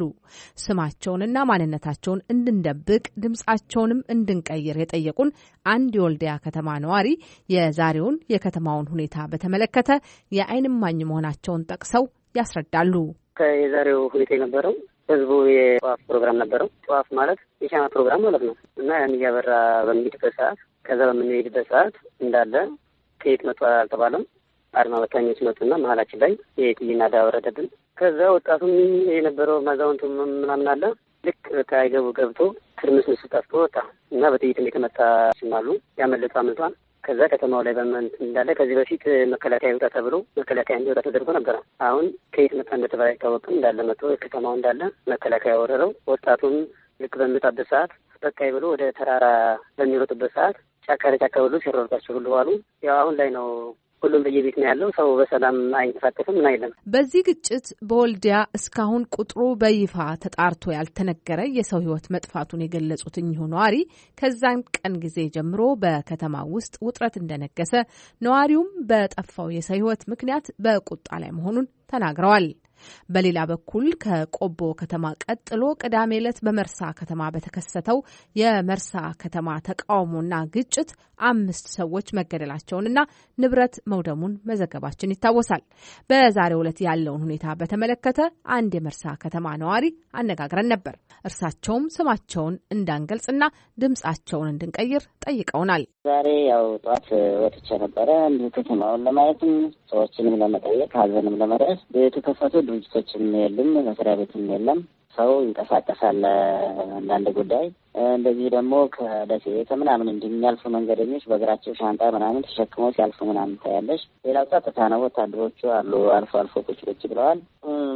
ስማቸውንና ማንነታቸውን እንድንደብቅ ድምጻቸውንም እንድንቀይር የጠየቁን አንድ የወልዲያ ከተማ ነዋሪ የዛሬውን የከተማውን ሁኔታ በተመለከተ የዓይን እማኝ መሆናቸውን ጠቅሰው ያስረዳሉ። የዛሬው ሁኔታ የነበረው ህዝቡ የጧፍ ፕሮግራም ነበረው። ጧፍ ማለት የሻማ ፕሮግራም ማለት ነው እና ያን እያበራ በሚሄድበት ሰዓት ከዛ በምንሄድበት ሰዓት እንዳለ ከየት መጡ አልተባለም። አድማ በታኞች መጡና መሀላችን ላይ የጥይና ዳወረደብን። ከዛ ወጣቱም የነበረው ማዛውንቱ ምናምን አለ ልክ ከአይገቡ ገብቶ ትርምስምስ ጠፍቶ ወጣ እና በጥይት የተመታ ሲማሉ ያመለጡ አመልጧል። ከዛ ከተማው ላይ በመንት እንዳለ ከዚህ በፊት መከላከያ ይወጣ ተብሎ መከላከያ እንዲወጣ ተደርጎ ነበረ። አሁን ከየት መጣ እንደተባለ አይታወቅም። እንዳለ መጥቶ ከተማው እንዳለ መከላከያ ወረረው። ወጣቱም ልክ በሚወጣበት ሰዓት በቃይ ብሎ ወደ ተራራ በሚሮጥበት ሰዓት ጫካ ለጫካ ብሎ ሲሮጣቸው ሁሉ ዋሉ። ያው አሁን ላይ ነው ሁሉም በየቤት ነው ያለው። ሰው በሰላም አይንቀሳቀስም ምን አይደለም። በዚህ ግጭት በወልዲያ እስካሁን ቁጥሩ በይፋ ተጣርቶ ያልተነገረ የሰው ሕይወት መጥፋቱን የገለጹት እኚሁ ነዋሪ ከዛን ቀን ጊዜ ጀምሮ በከተማ ውስጥ ውጥረት እንደነገሰ፣ ነዋሪውም በጠፋው የሰው ሕይወት ምክንያት በቁጣ ላይ መሆኑን ተናግረዋል። በሌላ በኩል ከቆቦ ከተማ ቀጥሎ ቅዳሜ ዕለት በመርሳ ከተማ በተከሰተው የመርሳ ከተማ ተቃውሞና ግጭት 5 ሰዎች መገደላቸውንና ንብረት መውደሙን መዘገባችን ይታወሳል። በዛሬው ዕለት ያለውን ሁኔታ በተመለከተ አንድ የመርሳ ከተማ ነዋሪ አነጋግረን ነበር። እርሳቸውም ስማቸውን እንዳንገልጽና ድምጻቸውን እንድንቀይር ጠይቀውናል። ዛሬ ያው ጠዋት ወጥቼ ነበረ እንዲሁ ከተማውን ለማየትም ሰዎችንም ለመጠየቅ ሀዘንም ለመድረስ ቤቱ ከፈቱ ድርጅቶችም የሉም፣ መስሪያ ቤትም የለም። ሰው ይንቀሳቀሳል አንዳንድ ጉዳይ። እንደዚህ ደግሞ ከደሴ ከምናምን እንደሚያልፉ መንገደኞች በእግራቸው ሻንጣ ምናምን ተሸክመው ሲያልፉ ምናምን ታያለሽ። ሌላው ጸጥታ ነው። ወታደሮቹ አሉ አልፎ አልፎ ቁጭ ብለዋል።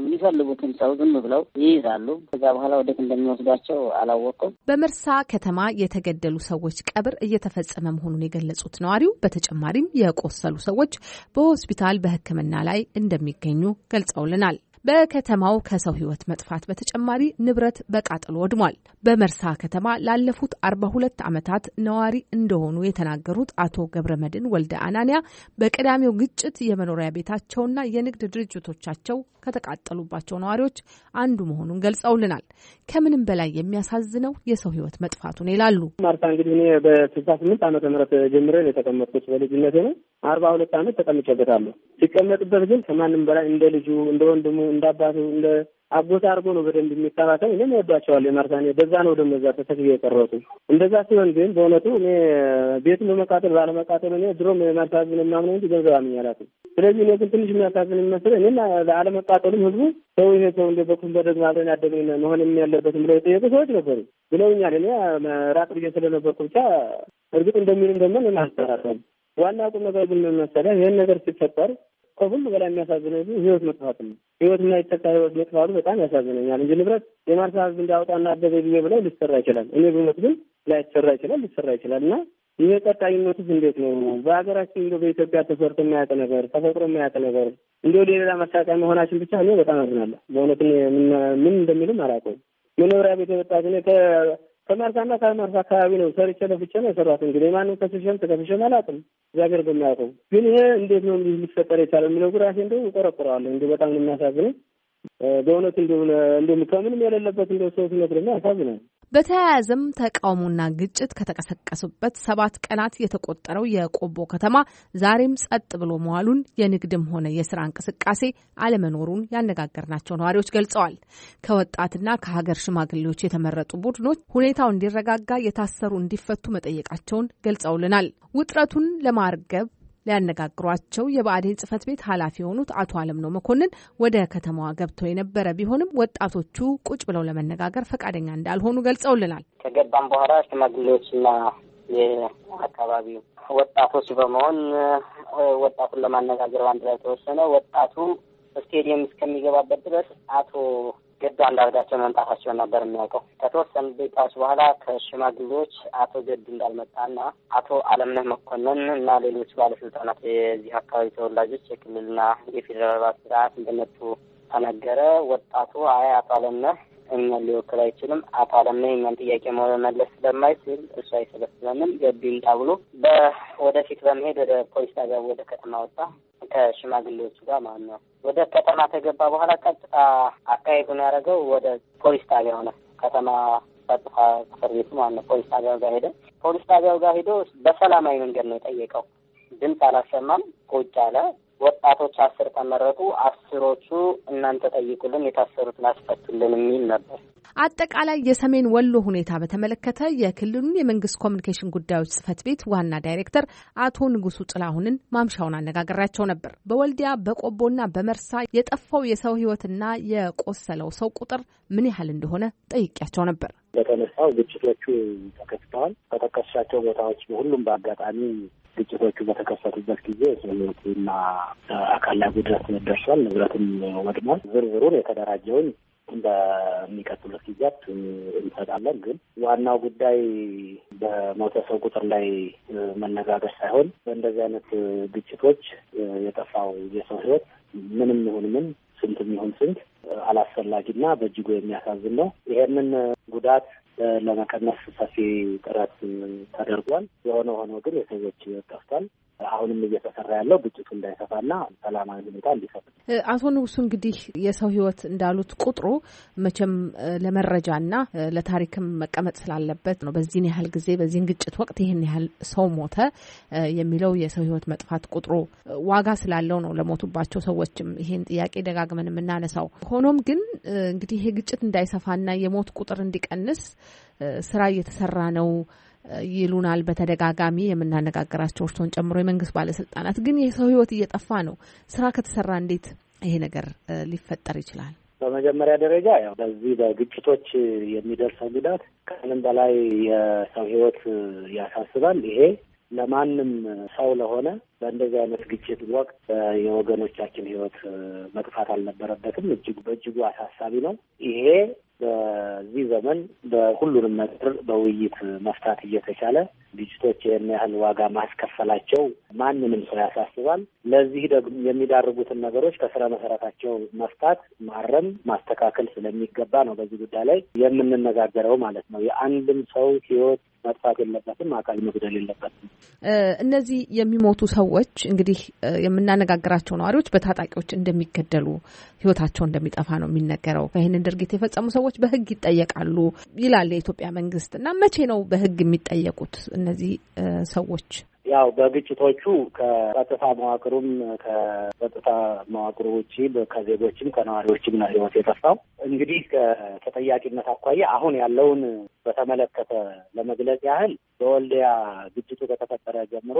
የሚፈልጉትን ሰው ዝም ብለው ይይዛሉ። ከዛ በኋላ ወዴት እንደሚወስዷቸው አላወቁም። በመርሳ ከተማ የተገደሉ ሰዎች ቀብር እየተፈጸመ መሆኑን የገለጹት ነዋሪው በተጨማሪም የቆሰሉ ሰዎች በሆስፒታል በሕክምና ላይ እንደሚገኙ ገልጸውልናል። በከተማው ከሰው ሕይወት መጥፋት በተጨማሪ ንብረት በቃጠሎ ወድሟል። በመርሳ ከተማ ላለፉት 42 ዓመታት ነዋሪ እንደሆኑ የተናገሩት አቶ ገብረመድን ወልደ አናንያ በቀዳሚው ግጭት የመኖሪያ ቤታቸውና የንግድ ድርጅቶቻቸው ከተቃጠሉባቸው ነዋሪዎች አንዱ መሆኑን ገልጸውልናል። ከምንም በላይ የሚያሳዝነው የሰው ሕይወት መጥፋቱን ይላሉ። ማርታ እንግዲህ እኔ በ68 ዓመተ ምህረት ጀምሬ የተቀመጥኩት በልጅነቴ ነው። 42 ዓመት ተቀምጬበታለሁ። ሲቀመጥበት ግን ከማንም በላይ እንደ ልጁ እንደ ወንድሙ እንደ አባቱ እንደ አጎት አድርጎ ነው በደንብ የሚከባከብ። እኔም እወዳቸዋለሁ። የማርሳኔ በዛ ነው ደግሞ እዛ ተተክዬ የቀረሁት። እንደዛ ሲሆን ግን በእውነቱ እኔ ቤቱን በመቃጠል ባለመቃጠል እኔ ድሮም የማርሳዝን የማምነው እንጂ ገንዘብ አምኛላትም። ስለዚህ እኔ ግን ትንሽ የሚያሳዝን የሚመስል እኔም አለመቃጠሉም ህዝቡ ሰው ይሄ ሰው እንደ በኩል በደግሞ አብረን ያደግን መሆን ያለበትም ብለው የጠየቁ ሰዎች ነበሩ ብለውኛል። እኔ ራቅ ብዬ ስለነበርኩ ብቻ እርግጥ እንደሚሉም ደግሞ እኔ አልጠራጠርም። ዋና ቁም ነገር ግን መሰለህ ይህን ነገር ሲፈጠር ከሁሉ በላይ የሚያሳዝነው ህይወት መጥፋት ነው። ህይወት እና የተካ ህይወት መጥፋቱ በጣም ያሳዝነኛል እንጂ ንብረት የማርሳ ህዝብ እንዳወጣና አደበ ብዬ ብለው ሊሰራ ይችላል። እኔ ብሞት ግን ላይሰራ ይችላል፣ ሊሰራ ይችላል። እና ይሄ ቀጣይነቱስ እንዴት ነው? በሀገራችን እንደው በኢትዮጵያ ተሰርቶ የማያውቅ ነገር ተፈጥሮ የማያውቅ ነገር እንደው ሌላ መሳቂያ መሆናችን ብቻ እኔ በጣም አዝናለሁ። በእውነት ምን እንደሚልም አላውቀውም። መኖሪያ ቤት የወጣት እኔ ከማርሳና ከማርሳ አካባቢ ነው ሰርቼ ለፍቼ ነው የሰራሁት። እንግዲህ ማንም ተከፍሼም አላውቅም እግዚአብሔር በሚያውቀው። ግን ይሄ እንዴት ነው እንዲህ ሊፈጠር የቻለው የሚለው ራሴ እንደው እቆረቆረዋለሁ። እንደው በጣም ነው የሚያሳዝነው በእውነት እንደው ከምንም የሌለበት እንደው ሰው ሲነት ደግሞ ያሳዝናል። በተያያዘም ተቃውሞና ግጭት ከተቀሰቀሱበት 7 ቀናት የተቆጠረው የቆቦ ከተማ ዛሬም ጸጥ ብሎ መዋሉን የንግድም ሆነ የስራ እንቅስቃሴ አለመኖሩን ያነጋገርናቸው ነዋሪዎች ገልጸዋል። ከወጣትና ከሀገር ሽማግሌዎች የተመረጡ ቡድኖች ሁኔታው እንዲረጋጋ የታሰሩ እንዲፈቱ መጠየቃቸውን ገልጸውልናል። ውጥረቱን ለማርገብ ሊያነጋግሯቸው የብአዴን ጽህፈት ቤት ኃላፊ የሆኑት አቶ አለምነው መኮንን ወደ ከተማዋ ገብተው የነበረ ቢሆንም ወጣቶቹ ቁጭ ብለው ለመነጋገር ፈቃደኛ እንዳልሆኑ ገልጸውልናል። ከገባም በኋላ ሽማግሌዎችና የአካባቢው ወጣቶች በመሆን ወጣቱን ለማነጋገር አንድ ላይ ተወሰነ። ወጣቱ ስቴዲየም እስከሚገባበት ድረስ አቶ ገዱ አንዳርጋቸው መምጣታቸውን ነበር የሚያውቀው። ከተወሰኑ ደቂቃዎች በኋላ ከሽማግሌዎች አቶ ገዱ እንዳልመጣና አቶ አለምነህ መኮንን እና ሌሎች ባለስልጣናት የዚህ አካባቢ ተወላጆች የክልልና የፌዴራል ባለስልጣናት እንደመጡ ተነገረ። ወጣቱ አቶ አለምነህ እኛን ሊወክል አይችልም፣ አቶ አለምነህ እኛን ጥያቄ መመለስ ስለማይችል እሱ አይሰበስበንም፣ ገዱ ይምጣ ብሎ ወደፊት በመሄድ ወደ ፖሊስ ጣቢያ ወደ ከተማ ወጣ። ከሽማግሌዎቹ ጋር ማለት ነው። ወደ ከተማ ተገባ በኋላ ቀጥታ አካሄዱን ያደረገው ወደ ፖሊስ ጣቢያ ሆነ። ከተማ ጸጥታ ጽሕፈት ቤቱ ማለት ነው። ፖሊስ ጣቢያው ጋር ሄደ። ፖሊስ ጣቢያው ጋር ሄዶ በሰላማዊ መንገድ ነው የጠየቀው። ድምፅ አላሰማም፣ ቁጭ አለ። ወጣቶች 10 ተመረጡ። 10ዎቹ እናንተ ጠይቁልን፣ የታሰሩትን አስፈቱልን የሚል ነበር። አጠቃላይ የሰሜን ወሎ ሁኔታ በተመለከተ የክልሉን የመንግስት ኮሚኒኬሽን ጉዳዮች ጽህፈት ቤት ዋና ዳይሬክተር አቶ ንጉሱ ጥላሁንን ማምሻውን አነጋግሬያቸው ነበር። በወልዲያ በቆቦና በመርሳ የጠፋው የሰው ህይወትና የቆሰለው ሰው ቁጥር ምን ያህል እንደሆነ ጠይቄያቸው ነበር። በተነሳው ግጭቶቹ ተከስተዋል። ከተከሰታቸው ቦታዎች ሁሉም በአጋጣሚ ግጭቶቹ በተከሰቱበት ጊዜ ሰውና አካል ላይ ጉዳት ደርሷል፣ ንብረትም ወድሟል። ዝርዝሩን የተደራጀውን በሚቀጥሉት ጊዜያት እንሰጣለን። ግን ዋናው ጉዳይ በሞተ ሰው ቁጥር ላይ መነጋገር ሳይሆን በእንደዚህ አይነት ግጭቶች የጠፋው የሰው ህይወት ምንም ይሁን ምን ስንትም ይሁን ስንት አላስፈላጊና በእጅጉ የሚያሳዝን ነው። ይሄንን ጉዳት ለመቀነስ ሰፊ ጥረት ተደርጓል። የሆነ ሆኖ ግን የሰዎች ህይወት ጠፍቷል። አሁንም እየተሰራ ያለው ግጭቱ እንዳይሰፋና ሰላማዊ ሁኔታ እንዲሰፍን። አቶ ንጉሱ እንግዲህ የሰው ህይወት እንዳሉት ቁጥሩ መቼም ለመረጃና ለታሪክም መቀመጥ ስላለበት ነው። በዚህን ያህል ጊዜ በዚህን ግጭት ወቅት ይህን ያህል ሰው ሞተ የሚለው የሰው ህይወት መጥፋት ቁጥሩ ዋጋ ስላለው ነው ለሞቱባቸው ሰዎችም ይሄን ጥያቄ ደጋግመን የምናነሳው። ሆኖም ግን እንግዲህ ይሄ ግጭት እንዳይሰፋና የሞት ቁጥር እንዲቀንስ ስራ እየተሰራ ነው ይሉናል በተደጋጋሚ የምናነጋግራቸው እርሶን ጨምሮ የመንግስት ባለስልጣናት። ግን የሰው ህይወት እየጠፋ ነው። ስራ ከተሰራ እንዴት ይሄ ነገር ሊፈጠር ይችላል? በመጀመሪያ ደረጃ ያው በዚህ በግጭቶች የሚደርሰው ጉዳት ከምንም በላይ የሰው ህይወት ያሳስባል። ይሄ ለማንም ሰው ለሆነ በእንደዚህ አይነት ግጭት ወቅት የወገኖቻችን ሕይወት መጥፋት አልነበረበትም። በእጅጉ አሳሳቢ ነው። ይሄ በዚህ ዘመን በሁሉንም ነገር በውይይት መፍታት እየተቻለ ግጭቶች ይህን ያህል ዋጋ ማስከፈላቸው ማንንም ሰው ያሳስባል። ለዚህ ደግሞ የሚዳርጉትን ነገሮች ከስረ መሰረታቸው መፍታት፣ ማረም፣ ማስተካከል ስለሚገባ ነው በዚህ ጉዳይ ላይ የምንነጋገረው ማለት ነው። የአንድም ሰው ሕይወት መጥፋት የለበትም፣ አካል መጉደል የለበትም። እነዚህ የሚሞቱ ሰዎች እንግዲህ የምናነጋግራቸው ነዋሪዎች በታጣቂዎች እንደሚገደሉ ሕይወታቸው እንደሚጠፋ ነው የሚነገረው። ይህንን ድርጊት የፈጸሙ ሰዎች በሕግ ይጠየቃሉ ይላል የኢትዮጵያ መንግስት። እና መቼ ነው በሕግ የሚጠየቁት እነዚህ ሰዎች? ያው በግጭቶቹ ከጸጥታ መዋቅሩም ከጸጥታ መዋቅሩ ውጪ ከዜጎችም ከነዋሪዎችም ነው ሕይወት የጠፋው። እንግዲህ ከተጠያቂነት አኳያ አሁን ያለውን በተመለከተ ለመግለጽ ያህል በወልዲያ ግጭቱ ከተፈጠረ ጀምሮ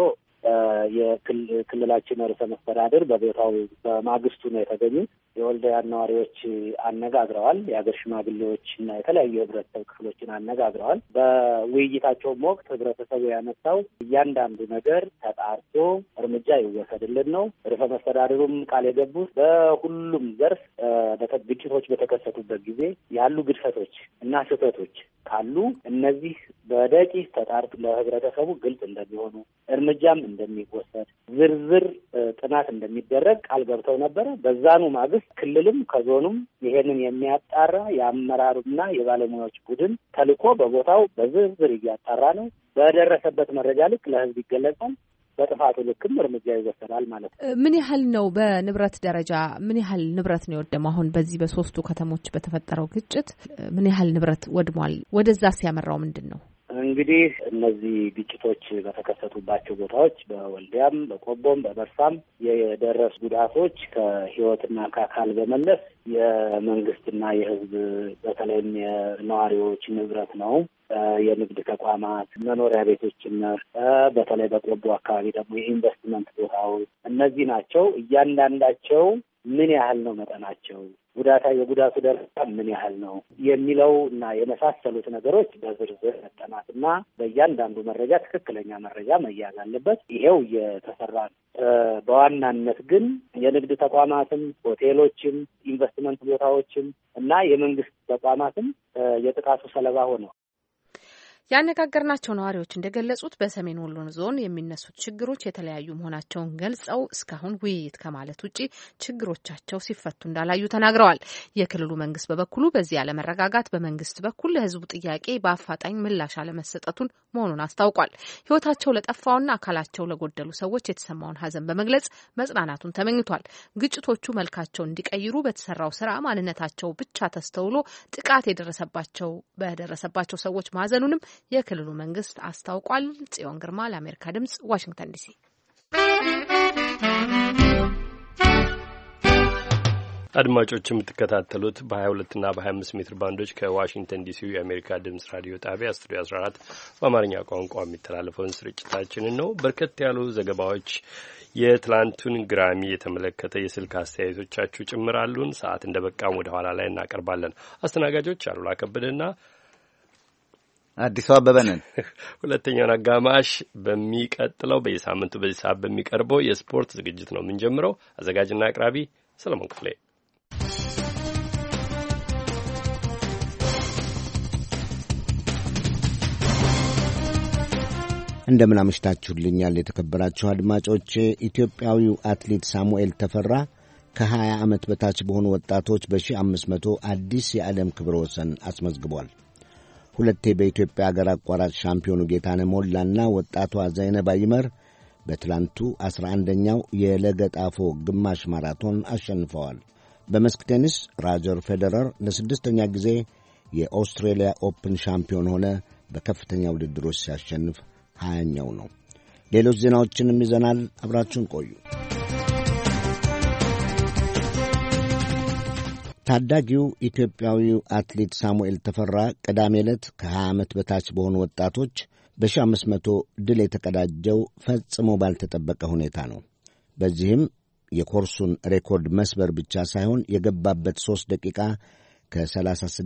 የክልላችን ርዕሰ መስተዳድር በቦታው በማግስቱ ነው የተገኙት። የወልዲያ ነዋሪዎች አነጋግረዋል። የሀገር ሽማግሌዎች እና የተለያዩ የህብረተሰብ ክፍሎችን አነጋግረዋል። በውይይታቸውም ወቅት ህብረተሰቡ ያነሳው እያንዳንዱ ነገር ተጣርቶ እርምጃ ይወሰድልን ነው። ርዕሰ መስተዳድሩም ቃል የገቡት በሁሉም ዘርፍ ግጭቶች በተከሰቱበት ጊዜ ያሉ ግድፈቶች እና ስህተቶች ካሉ እነዚህ በደቂቅ ተጣርቶ ለህብረተሰቡ ግልጽ እንደሚሆኑ እርምጃም እንደሚወሰድ ዝርዝር ጥናት እንደሚደረግ ቃል ገብተው ነበረ። በዛኑ ማግስት ክልልም ከዞኑም ይሄንን የሚያጣራ የአመራሩና የባለሙያዎች ቡድን ተልኮ በቦታው በዝርዝር እያጣራ ነው። በደረሰበት መረጃ ልክ ለህዝብ ይገለጻል። በጥፋቱ ልክም እርምጃ ይወሰዳል ማለት ነው። ምን ያህል ነው በንብረት ደረጃ ምን ያህል ንብረት ነው የወደመው? አሁን በዚህ በሶስቱ ከተሞች በተፈጠረው ግጭት ምን ያህል ንብረት ወድሟል? ወደዛ ሲያመራው ምንድን ነው? እንግዲህ እነዚህ ግጭቶች በተከሰቱባቸው ቦታዎች በወልዲያም፣ በቆቦም፣ በመርሳም የደረሱ ጉዳቶች ከህይወትና ከአካል በመለስ የመንግስትና የህዝብ በተለይም የነዋሪዎች ንብረት ነው። የንግድ ተቋማት፣ መኖሪያ ቤቶች ጭምር፣ በተለይ በቆቦ አካባቢ ደግሞ የኢንቨስትመንት ቦታዎች እነዚህ ናቸው። እያንዳንዳቸው ምን ያህል ነው መጠናቸው፣ የጉዳቱ ደረጃ ምን ያህል ነው የሚለው እና የመሳሰሉት ነገሮች በዝርዝር መጠናትና በእያንዳንዱ መረጃ ትክክለኛ መረጃ መያዝ አለበት። ይሄው እየተሰራ ነው። በዋናነት ግን የንግድ ተቋማትም፣ ሆቴሎችም፣ ኢንቨስትመንት ቦታዎችም እና የመንግስት ተቋማትም የጥቃቱ ሰለባ ሆነው ያነጋገርናቸው ነዋሪዎች እንደገለጹት በሰሜን ወሎ ዞን የሚነሱት ችግሮች የተለያዩ መሆናቸውን ገልጸው እስካሁን ውይይት ከማለት ውጪ ችግሮቻቸው ሲፈቱ እንዳላዩ ተናግረዋል። የክልሉ መንግስት በበኩሉ በዚህ አለመረጋጋት በመንግስት በኩል ለህዝቡ ጥያቄ በአፋጣኝ ምላሽ አለመሰጠቱን መሆኑን አስታውቋል። ህይወታቸው ለጠፋውና አካላቸው ለጎደሉ ሰዎች የተሰማውን ሀዘን በመግለጽ መጽናናቱን ተመኝቷል። ግጭቶቹ መልካቸውን እንዲቀይሩ በተሰራው ስራ ማንነታቸው ብቻ ተስተውሎ ጥቃት በደረሰባቸው ሰዎች ማዘኑንም የክልሉ መንግስት አስታውቋል። ጽዮን ግርማ ለአሜሪካ ድምጽ ዋሽንግተን ዲሲ። አድማጮች የምትከታተሉት በ22 እና በ25 ሜትር ባንዶች ከዋሽንግተን ዲሲ የአሜሪካ ድምጽ ራዲዮ ጣቢያ ስቱዲዮ 14 በአማርኛ ቋንቋ የሚተላለፈውን ስርጭታችንን ነው። በርከት ያሉ ዘገባዎች የትላንቱን ግራሚ የተመለከተ የስልክ አስተያየቶቻችሁ ጭምራሉን። ሰዓት እንደ በቃም ወደ ኋላ ላይ እናቀርባለን። አስተናጋጆች አሉላ ከበደና አዲሱ አበበ ነን። ሁለተኛውን አጋማሽ በሚቀጥለው በየሳምንቱ በዚህ ሰዓት በሚቀርበው የስፖርት ዝግጅት ነው የምንጀምረው። አዘጋጅና አቅራቢ ሰለሞን ክፍሌ። እንደምን አመሽታችሁልኛል የተከበራችሁ አድማጮቼ። ኢትዮጵያዊው አትሌት ሳሙኤል ተፈራ ከ20 ዓመት በታች በሆኑ ወጣቶች በ1500 አዲስ የዓለም ክብረ ወሰን አስመዝግቧል። ሁለቴ በኢትዮጵያ አገር አቋራጭ ሻምፒዮኑ ጌታነህ ሞላና ወጣቷ ዘይነባ ይመር በትላንቱ 11ኛው የለገጣፎ ግማሽ ማራቶን አሸንፈዋል። በመስክ ቴኒስ ሮጀር ፌዴረር ለስድስተኛ ጊዜ የኦስትሬሊያ ኦፕን ሻምፒዮን ሆነ። በከፍተኛ ውድድሮች ሲያሸንፍ 20ኛው ነው። ሌሎች ዜናዎችንም ይዘናል። አብራችሁን ቆዩ። ታዳጊው ኢትዮጵያዊው አትሌት ሳሙኤል ተፈራ ቅዳሜ ዕለት ከ20 ዓመት በታች በሆኑ ወጣቶች በ1500 ድል የተቀዳጀው ፈጽሞ ባልተጠበቀ ሁኔታ ነው። በዚህም የኮርሱን ሬኮርድ መስበር ብቻ ሳይሆን የገባበት 3 ደቂቃ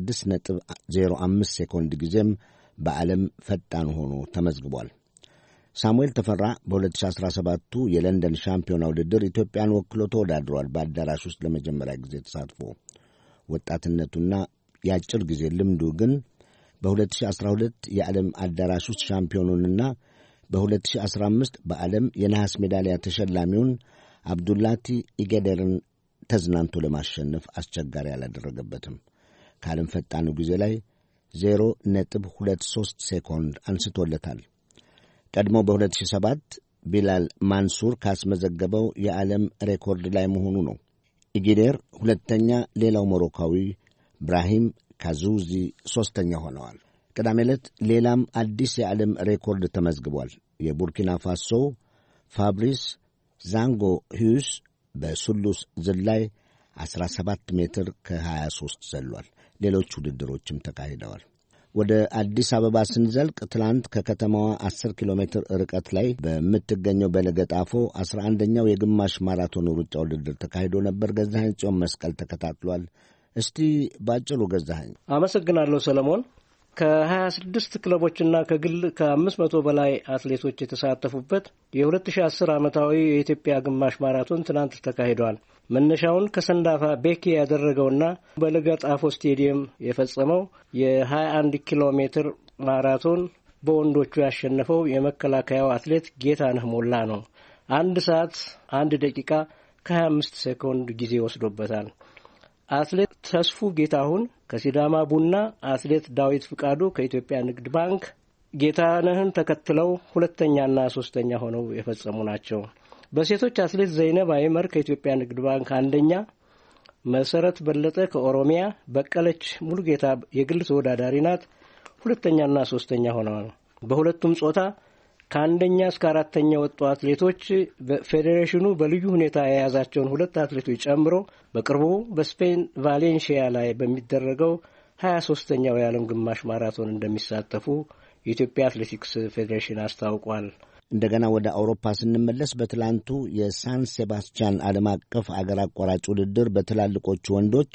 ከ36.05 ሴኮንድ ጊዜም በዓለም ፈጣን ሆኖ ተመዝግቧል። ሳሙኤል ተፈራ በ2017ቱ የለንደን ሻምፒዮና ውድድር ኢትዮጵያን ወክሎ ተወዳድሯል። በአዳራሽ ውስጥ ለመጀመሪያ ጊዜ ተሳትፎ ወጣትነቱና የአጭር ጊዜ ልምዱ ግን በ2012 የዓለም አዳራሽ ውስጥ ሻምፒዮኑንና በ2015 በዓለም የነሐስ ሜዳሊያ ተሸላሚውን አብዱላቲ ኢጌደርን ተዝናንቶ ለማሸነፍ አስቸጋሪ አላደረገበትም። ከዓለም ፈጣኑ ጊዜ ላይ 0.23 ሴኮንድ አንስቶለታል። ቀድሞ በ2007 ቢላል ማንሱር ካስመዘገበው የዓለም ሬኮርድ ላይ መሆኑ ነው። ኢጌዴር ሁለተኛ፣ ሌላው ሞሮካዊ ብራሂም ካዙዚ ሦስተኛ ሆነዋል። ቅዳሜ ዕለት ሌላም አዲስ የዓለም ሬኮርድ ተመዝግቧል። የቡርኪና ፋሶ ፋብሪስ ዛንጎ ሂዩስ በሱሉስ ዝላይ 17 ሜትር ከ23 ዘሏል። ሌሎች ውድድሮችም ተካሂደዋል። ወደ አዲስ አበባ ስንዘልቅ ትላንት ከከተማዋ 10 ኪሎ ሜትር ርቀት ላይ በምትገኘው በለገጣፎ 11ኛው የግማሽ ማራቶን ሩጫ ውድድር ተካሂዶ ነበር። ገዛኸኝ ጽዮን መስቀል ተከታትሏል። እስቲ ባጭሩ ገዛኸኝ። አመሰግናለሁ ሰለሞን። ከ26 ክለቦችና ከግል ከ500 በላይ አትሌቶች የተሳተፉበት የ2010 ዓመታዊ የኢትዮጵያ ግማሽ ማራቶን ትናንት ተካሂዷል። መነሻውን ከሰንዳፋ ቤኪ ያደረገውና በለገጣፎ ስቴዲየም የፈጸመው የ21 ኪሎ ሜትር ማራቶን በወንዶቹ ያሸነፈው የመከላከያው አትሌት ጌታነህ ሞላ ነው። 1 ሰዓት 1 ደቂቃ ከ25 ሴኮንድ ጊዜ ወስዶበታል። አትሌት ተስፉ ጌታሁን ከሲዳማ ቡና፣ አትሌት ዳዊት ፍቃዱ ከኢትዮጵያ ንግድ ባንክ ጌታነህን ተከትለው ሁለተኛና ሶስተኛ ሆነው የፈጸሙ ናቸው። በሴቶች አትሌት ዘይነብ አይመር ከኢትዮጵያ ንግድ ባንክ አንደኛ፣ መሰረት በለጠ ከኦሮሚያ፣ በቀለች ሙሉጌታ የግል ተወዳዳሪ ናት ሁለተኛና ሶስተኛ ሆነዋል። በሁለቱም ጾታ ከአንደኛ እስከ አራተኛ ወጡ አትሌቶች ፌዴሬሽኑ በልዩ ሁኔታ የያዛቸውን 2 አትሌቶች ጨምሮ በቅርቡ በስፔን ቫሌንሺያ ላይ በሚደረገው 23ኛው የዓለም ግማሽ ማራቶን እንደሚሳተፉ የኢትዮጵያ አትሌቲክስ ፌዴሬሽን አስታውቋል። እንደገና ወደ አውሮፓ ስንመለስ በትላንቱ የሳን ሴባስቲያን ዓለም አቀፍ አገር አቋራጭ ውድድር በትላልቆቹ ወንዶች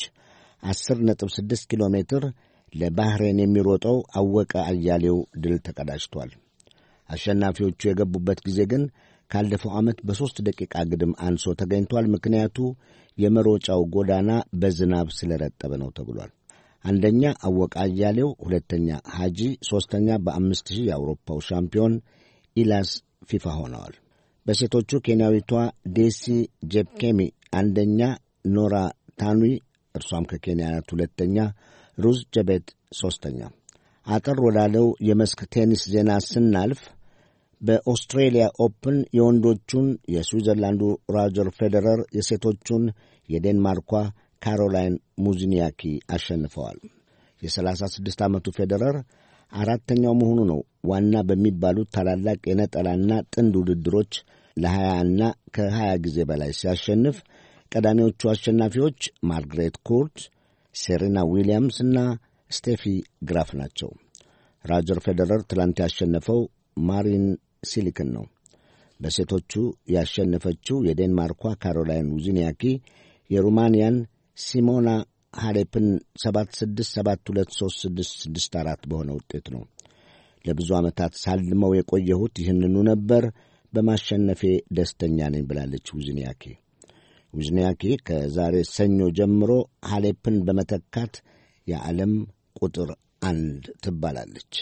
10.6 ኪሎ ሜትር ለባህሬን የሚሮጠው አወቀ አያሌው ድል ተቀዳጅቷል። አሸናፊዎቹ የገቡበት ጊዜ ግን ካለፈው ዓመት በ3 ደቂቃ ግድም አንሶ ተገኝቷል። ምክንያቱ የመሮጫው ጎዳና በዝናብ ስለረጠበ ነው ተብሏል። አንደኛ አወቀ አያሌው፣ ሁለተኛ ሐጂ፣ ሦስተኛ በ5000 የአውሮፓው ሻምፒዮን ኢላስ ፊፋ ሆነዋል። በሴቶቹ ኬንያዊቷ ዴሲ ጄፕኬሚ አንደኛ፣ ኖራ ታኑይ እርሷም ከኬንያ ናት ሁለተኛ፣ ሩዝ ጀቤት ሦስተኛ። አጠር ወዳለው የመስክ ቴኒስ ዜና ስናልፍ በኦስትሬሊያ ኦፕን የወንዶቹን የስዊዘርላንዱ ሮጀር ፌዴረር የሴቶቹን የዴንማርኳ ካሮላይን ሙዝኒያኪ አሸንፈዋል። የ36 ዓመቱ ፌዴረር አራተኛው መሆኑ ነው። ዋና በሚባሉት ታላላቅ የነጠላና ጥንድ ውድድሮች ለ20ና ከ20 ጊዜ በላይ ሲያሸንፍ ቀዳሚዎቹ አሸናፊዎች ማርግሬት ኩርት፣ ሴሪና ዊሊያምስ እና ስቴፊ ግራፍ ናቸው። ሮጀር ፌዴረር ትላንት ያሸነፈው ማሪን ሲሊክን ነው። በሴቶቹ ያሸነፈችው የዴንማርኳ ካሮላይን ውዝኒያኪ የሩማንያን ሲሞና ሃሌፕን 7-6፣ 7-2፣ 3-6፣ 6-4 በሆነ ውጤት ነው። ለብዙ ዓመታት ሳልመው የቆየሁት ይህንኑ ነበር፣ በማሸነፌ ደስተኛ ነኝ ብላለች ውዝኒያኪ። ውዝኒያኪ ከዛሬ ሰኞ ጀምሮ ሃሌፕን በመተካት የዓለም ቁጥር 1 ትባላለች።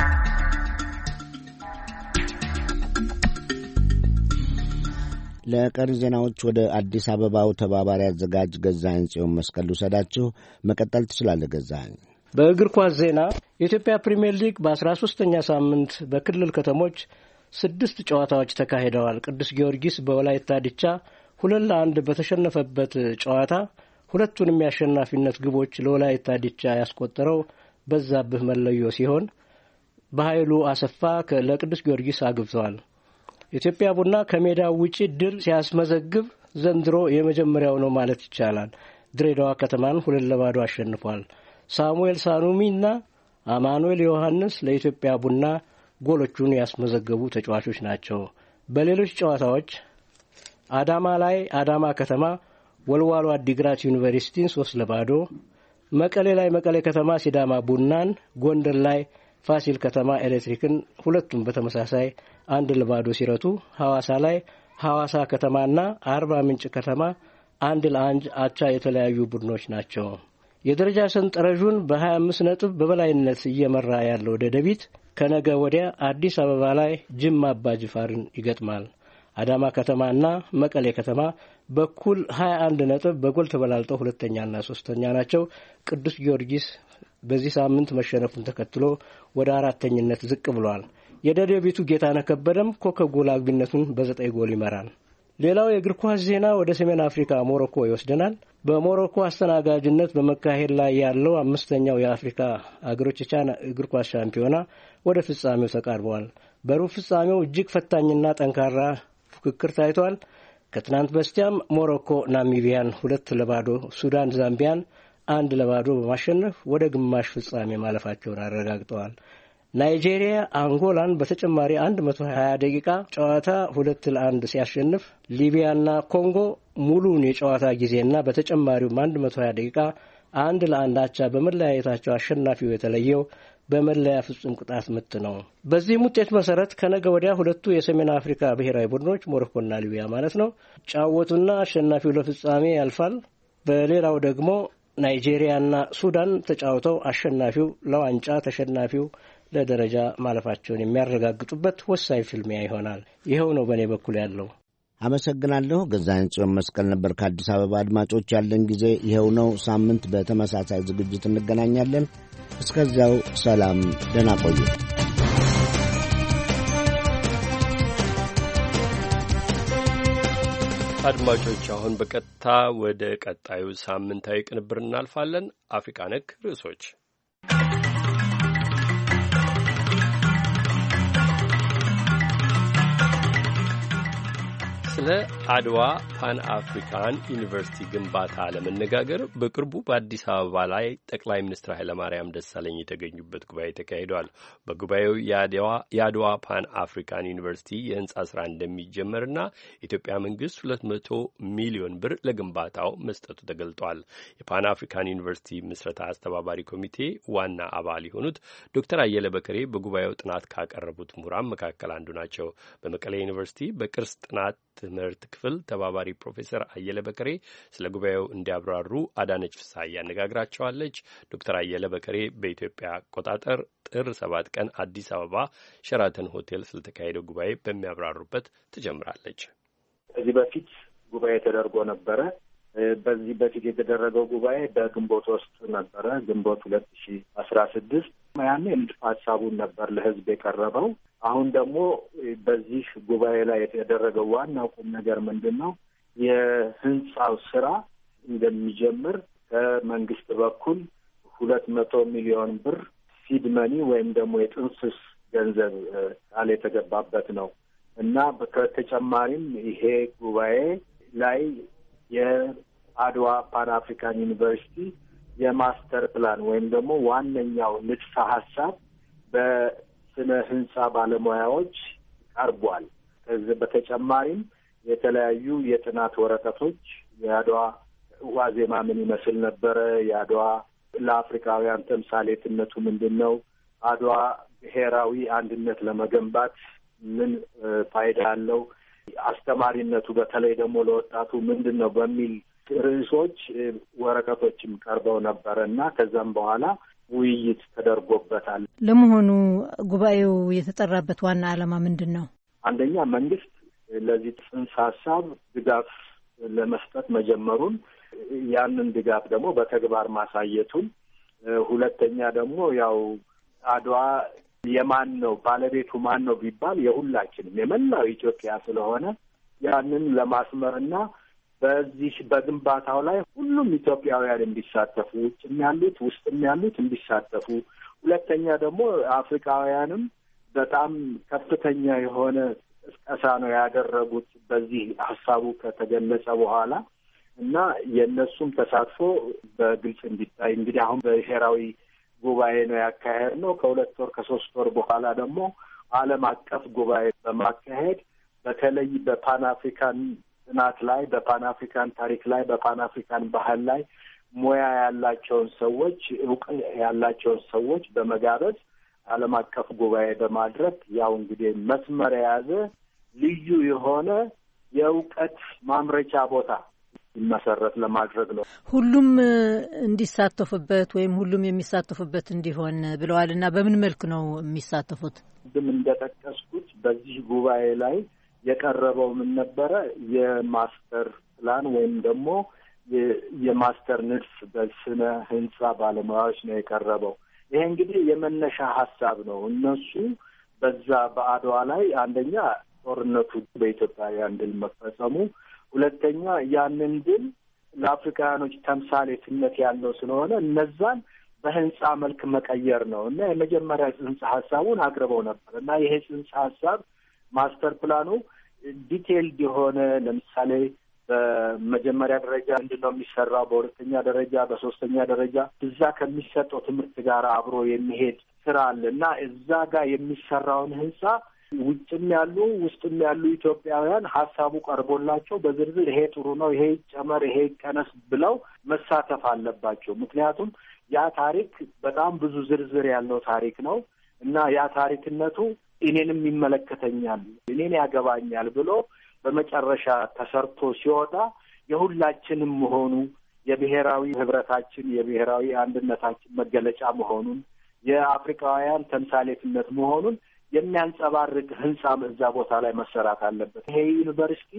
ለቀሪ ዜናዎች ወደ አዲስ አበባው ተባባሪ አዘጋጅ ገዛኸኝ ጽዮን መስቀል ልውሰዳችሁ። መቀጠል ትችላለህ ገዛኸኝ። በእግር ኳስ ዜና የኢትዮጵያ ፕሪሚየር ሊግ በ13ኛ ሳምንት በክልል ከተሞች 6 ጨዋታዎች ተካሂደዋል። ቅዱስ ጊዮርጊስ በወላይታ ዲቻ 2-1 በተሸነፈበት ጨዋታ ሁለቱንም የአሸናፊነት ግቦች ለወላይታ ዲቻ ያስቆጠረው በዛብህ መለዮ ሲሆን በኃይሉ አሰፋ ለቅዱስ ጊዮርጊስ አግብተዋል። ኢትዮጵያ ቡና ከሜዳው ውጪ ድል ሲያስመዘግብ ዘንድሮ የመጀመሪያው ነው ማለት ይቻላል። ድሬዳዋ ከተማን 2-0 አሸንፏል። ሳሙኤል ሳኑሚና አማኑኤል ዮሐንስ ለኢትዮጵያ ቡና ጎሎቹን ያስመዘገቡ ተጫዋቾች ናቸው። በሌሎች ጨዋታዎች አዳማ ላይ አዳማ ከተማ ወልዋሎ አዲግራት ዩኒቨርሲቲን 3-0፣ መቀሌ ላይ መቀሌ ከተማ ሲዳማ ቡናን፣ ጎንደር ላይ ፋሲል ከተማ ኤሌክትሪክን ሁለቱም በተመሳሳይ 1-0 ሲረቱ ሐዋሳ ላይ ሐዋሳ ከተማና አርባ ምንጭ ከተማ 1-1 አቻ የተለያዩ ቡድኖች ናቸው። የደረጃ ሰንጠረዡን በ25 ነጥብ በበላይነት እየመራ ያለው ደደቢት ከነገ ወዲያ አዲስ አበባ ላይ ጅማ አባጅፋርን ይገጥማል። አዳማ ከተማና መቀሌ ከተማ በኩል 21 ነጥብ በጎል ተበላልጠው ሁለተኛና ሶስተኛ ናቸው። ቅዱስ ጊዮርጊስ በዚህ ሳምንት መሸነፉን ተከትሎ ወደ አራተኝነት ዝቅ ብሏል። የደደቢቱ ጌታነህ ከበደም ኮከብ ጎል አግቢነቱን በ9 ጎል ይመራል። ሌላው የእግር ኳስ ዜና ወደ ሰሜን አፍሪካ ሞሮኮ ይወስደናል። በሞሮኮ አስተናጋጅነት በመካሄድ ላይ ያለው 5ኛው የአፍሪካ አገሮች የቻን እግር ኳስ ሻምፒዮና ወደ ፍጻሜው ተቃርበዋል። በሩብ ፍጻሜው እጅግ ፈታኝና ጠንካራ ፉክክር ታይቷል። ከትናንት በስቲያም ሞሮኮ ናሚቢያን 2-0፣ ሱዳን ዛምቢያን 1-0 በማሸነፍ ወደ ግማሽ ፍጻሜ ማለፋቸውን አረጋግጠዋል። ናይጄሪያ አንጎላን በተጨማሪ 120 ደቂቃ ጨዋታ 2-1 ሲያሸንፍ ሊቢያና ኮንጎ ሙሉን የጨዋታ ጊዜና በተጨማሪው 120 ደቂቃ 1-1 አቻ በመለያየታቸው አሸናፊው የተለየው በመለያ ፍጹም ቅጣት ምት ነው። በዚህም ውጤት መሰረት ከነገ ወዲያ ሁለቱ የሰሜን አፍሪካ ብሔራዊ ቡድኖች ሞሮኮና ሊቢያ ማለት ነው ጫወቱና አሸናፊው ለፍጻሜ ያልፋል። በሌላው ደግሞ ናይጄሪያና ሱዳን ተጫውተው አሸናፊው ለዋንጫ ተሸናፊው ለደረጃ ማለፋቸውን የሚያረጋግጡበት ወሳኝ ፍልሚያ ይሆናል። ይኸው ነው በእኔ በኩል ያለው። አመሰግናለሁ። ገዛኸኝ ጽዮን መስቀል ነበር ከአዲስ አበባ። አድማጮች ያለን ጊዜ ይኸው ነው። ሳምንት በተመሳሳይ ዝግጅት እንገናኛለን። እስከዚያው ሰላም፣ ደህና ቆዩ። አድማጮች አሁን በቀጥታ ወደ ቀጣዩ ሳምንታዊ ቅንብር እናልፋለን። አፍሪካ ነክ ርዕሶች። ስለ አድዋ ፓን አፍሪካን ዩኒቨርሲቲ ግንባታ ለመነጋገር በቅርቡ በአዲስ አበባ ላይ ጠቅላይ ሚኒስትር ኃይለማርያም ደሳለኝ የተገኙበት ጉባኤ ተካሂዷል። በጉባኤው የአድዋ ፓን አፍሪካን ዩኒቨርሲቲ የህንጻ ስራ እንደሚጀመርና የኢትዮጵያ መንግስት 200 ሚሊዮን ብር ለግንባታው መስጠቱ ተገልጧል። የፓን አፍሪካን ዩኒቨርሲቲ ምስረታ አስተባባሪ ኮሚቴ ዋና አባል የሆኑት ዶክተር አየለ በከሬ በጉባኤው ጥናት ካቀረቡት ምሁራን መካከል አንዱ ናቸው። በመቀሌ ዩኒቨርሲቲ በቅርስ ጥናት ትምህርት ክፍል ተባባሪ ፕሮፌሰር አየለ በከሬ ስለ ጉባኤው እንዲያብራሩ አዳነች ፍስሐ ያነጋግራቸዋለች። ዶክተር አየለ በከሬ በኢትዮጵያ አቆጣጠር ጥር 7 ቀን አዲስ አበባ ሸራተን ሆቴል ስለተካሄደው ጉባኤ በሚያብራሩበት ትጀምራለች። ከዚህ በፊት ጉባኤ ተደርጎ ነበረ። በዚህ በፊት የተደረገው ጉባኤ በግንቦት ውስጥ ነበረ፣ ግንቦት 2016። ያኔ ንድፈ ሀሳቡን ነበር ለህዝብ የቀረበው። አሁን ደግሞ በዚህ ጉባኤ ላይ የተደረገው ዋናው ቁም ነገር ምንድን ነው? የህንጻው ስራ እንደሚጀምር ከመንግስት በኩል 200 ሚሊዮን ብር ሲድ መኒ ወይም ደግሞ የጥንስስ ገንዘብ ቃል የተገባበት ነው እና ከተጨማሪም ይሄ ጉባኤ ላይ የአድዋ ፓን አፍሪካን ዩኒቨርሲቲ የማስተር ፕላን ወይም ደግሞ ዋነኛው ንድፈ ሀሳብ በስነ ህንጻ ባለሙያዎች ቀርቧል። ከዚህ በተጨማሪም የተለያዩ የጥናት ወረቀቶች የአድዋ ዋዜማ ምን ይመስል ነበረ፣ የአድዋ ለአፍሪካውያን ተምሳሌትነቱ ምንድን ነው፣ አድዋ ብሔራዊ አንድነት ለመገንባት ምን ፋይዳ አለው፣ አስተማሪነቱ በተለይ ደግሞ ለወጣቱ ምንድን ነው በሚል ርዕሶች ወረቀቶችም ቀርበው ነበረ እና ከዛም በኋላ ውይይት ተደርጎበታል። ለመሆኑ ጉባኤው የተጠራበት ዋና ዓላማ ምንድን ነው? አንደኛ መንግስት ለዚህ ጽንሰ ሀሳብ ድጋፍ ለመስጠት መጀመሩን፣ ያንን ድጋፍ ደግሞ በተግባር ማሳየቱን፣ ሁለተኛ ደግሞ ያው አድዋ የማን ነው ባለቤቱ ማን ነው ቢባል የሁላችንም የመላው ኢትዮጵያ ስለሆነ ያንን ለማስመርና በዚህ በግንባታው ላይ ሁሉም ኢትዮጵያውያን እንዲሳተፉ፣ ውጭም ያሉት ውስጥም ያሉት እንዲሳተፉ፣ ሁለተኛ ደግሞ አፍሪካውያንም በጣም ከፍተኛ የሆነ ቅስቀሳ ነው ያደረጉት በዚህ ሀሳቡ ከተገለጸ በኋላ እና የእነሱም ተሳትፎ በግልጽ እንዲታይ እንግዲህ አሁን ብሔራዊ ጉባኤ ነው ያካሄድ ነው። ከ2 ወር ከ3 ወር በኋላ ደግሞ ዓለም አቀፍ ጉባኤ በማካሄድ በተለይ በፓን አፍሪካን ጥናት ላይ፣ በፓን አፍሪካን ታሪክ ላይ፣ በፓን አፍሪካን ባህል ላይ ሙያ ያላቸውን ሰዎች፣ እውቀት ያላቸውን ሰዎች በመጋበዝ ዓለም አቀፍ ጉባኤ በማድረግ ያው እንግዲህ መስመር የያዘ ልዩ የሆነ የእውቀት ማምረቻ ቦታ ይመሰረት ለማድረግ ነው። ሁሉም እንዲሳተፉበት ወይም ሁሉም የሚሳተፉበት እንዲሆን ብለዋል። እና በምን መልክ ነው የሚሳተፉት? ቅድም እንደጠቀስኩት በዚህ ጉባኤ ላይ የቀረበው ምን ነበረ? የማስተር ፕላን ወይም ደግሞ የማስተር ንድፍ በስነ ህንጻ ባለሙያዎች ነው የቀረበው። ይሄ እንግዲህ የመነሻ ሀሳብ ነው። እነሱ በዛ በአድዋ ላይ አንደኛ ጦርነቱ በኢትዮጵያውያን ድል መፈጸሙ፣ ሁለተኛ ያንን ድል ለአፍሪካውያኖች ተምሳሌትነት ያለው ስለሆነ እነዛን በህንጻ መልክ መቀየር ነው እና የመጀመሪያ ጽንሰ ሀሳቡን አቅርበው ነበር እና ይሄ ጽንሰ ሀሳብ ማስተር ፕላኑ ዲቴይልድ የሆነ ለምሳሌ በመጀመሪያ ደረጃ ምንድነው የሚሰራው፣ በሁለተኛ ደረጃ፣ በሶስተኛ ደረጃ እዛ ከሚሰጠው ትምህርት ጋር አብሮ የሚሄድ ስራ አለ እና እዛ ጋር የሚሰራውን ህንጻ ውጭም ያሉ ውስጥም ያሉ ኢትዮጵያውያን ሀሳቡ ቀርቦላቸው በዝርዝር ይሄ ጥሩ ነው፣ ይሄ ይጨመር፣ ይሄ ይቀነስ ብለው መሳተፍ አለባቸው። ምክንያቱም ያ ታሪክ በጣም ብዙ ዝርዝር ያለው ታሪክ ነው እና ያ ታሪክነቱ እኔንም ይመለከተኛል፣ እኔን ያገባኛል ብሎ በመጨረሻ ተሰርቶ ሲወጣ የሁላችንም መሆኑ የብሔራዊ ህብረታችን የብሔራዊ አንድነታችን መገለጫ መሆኑን የአፍሪካውያን ተምሳሌትነት መሆኑን የሚያንጸባርቅ ህንጻ እዛ ቦታ ላይ መሰራት አለበት። ይሄ ዩኒቨርሲቲ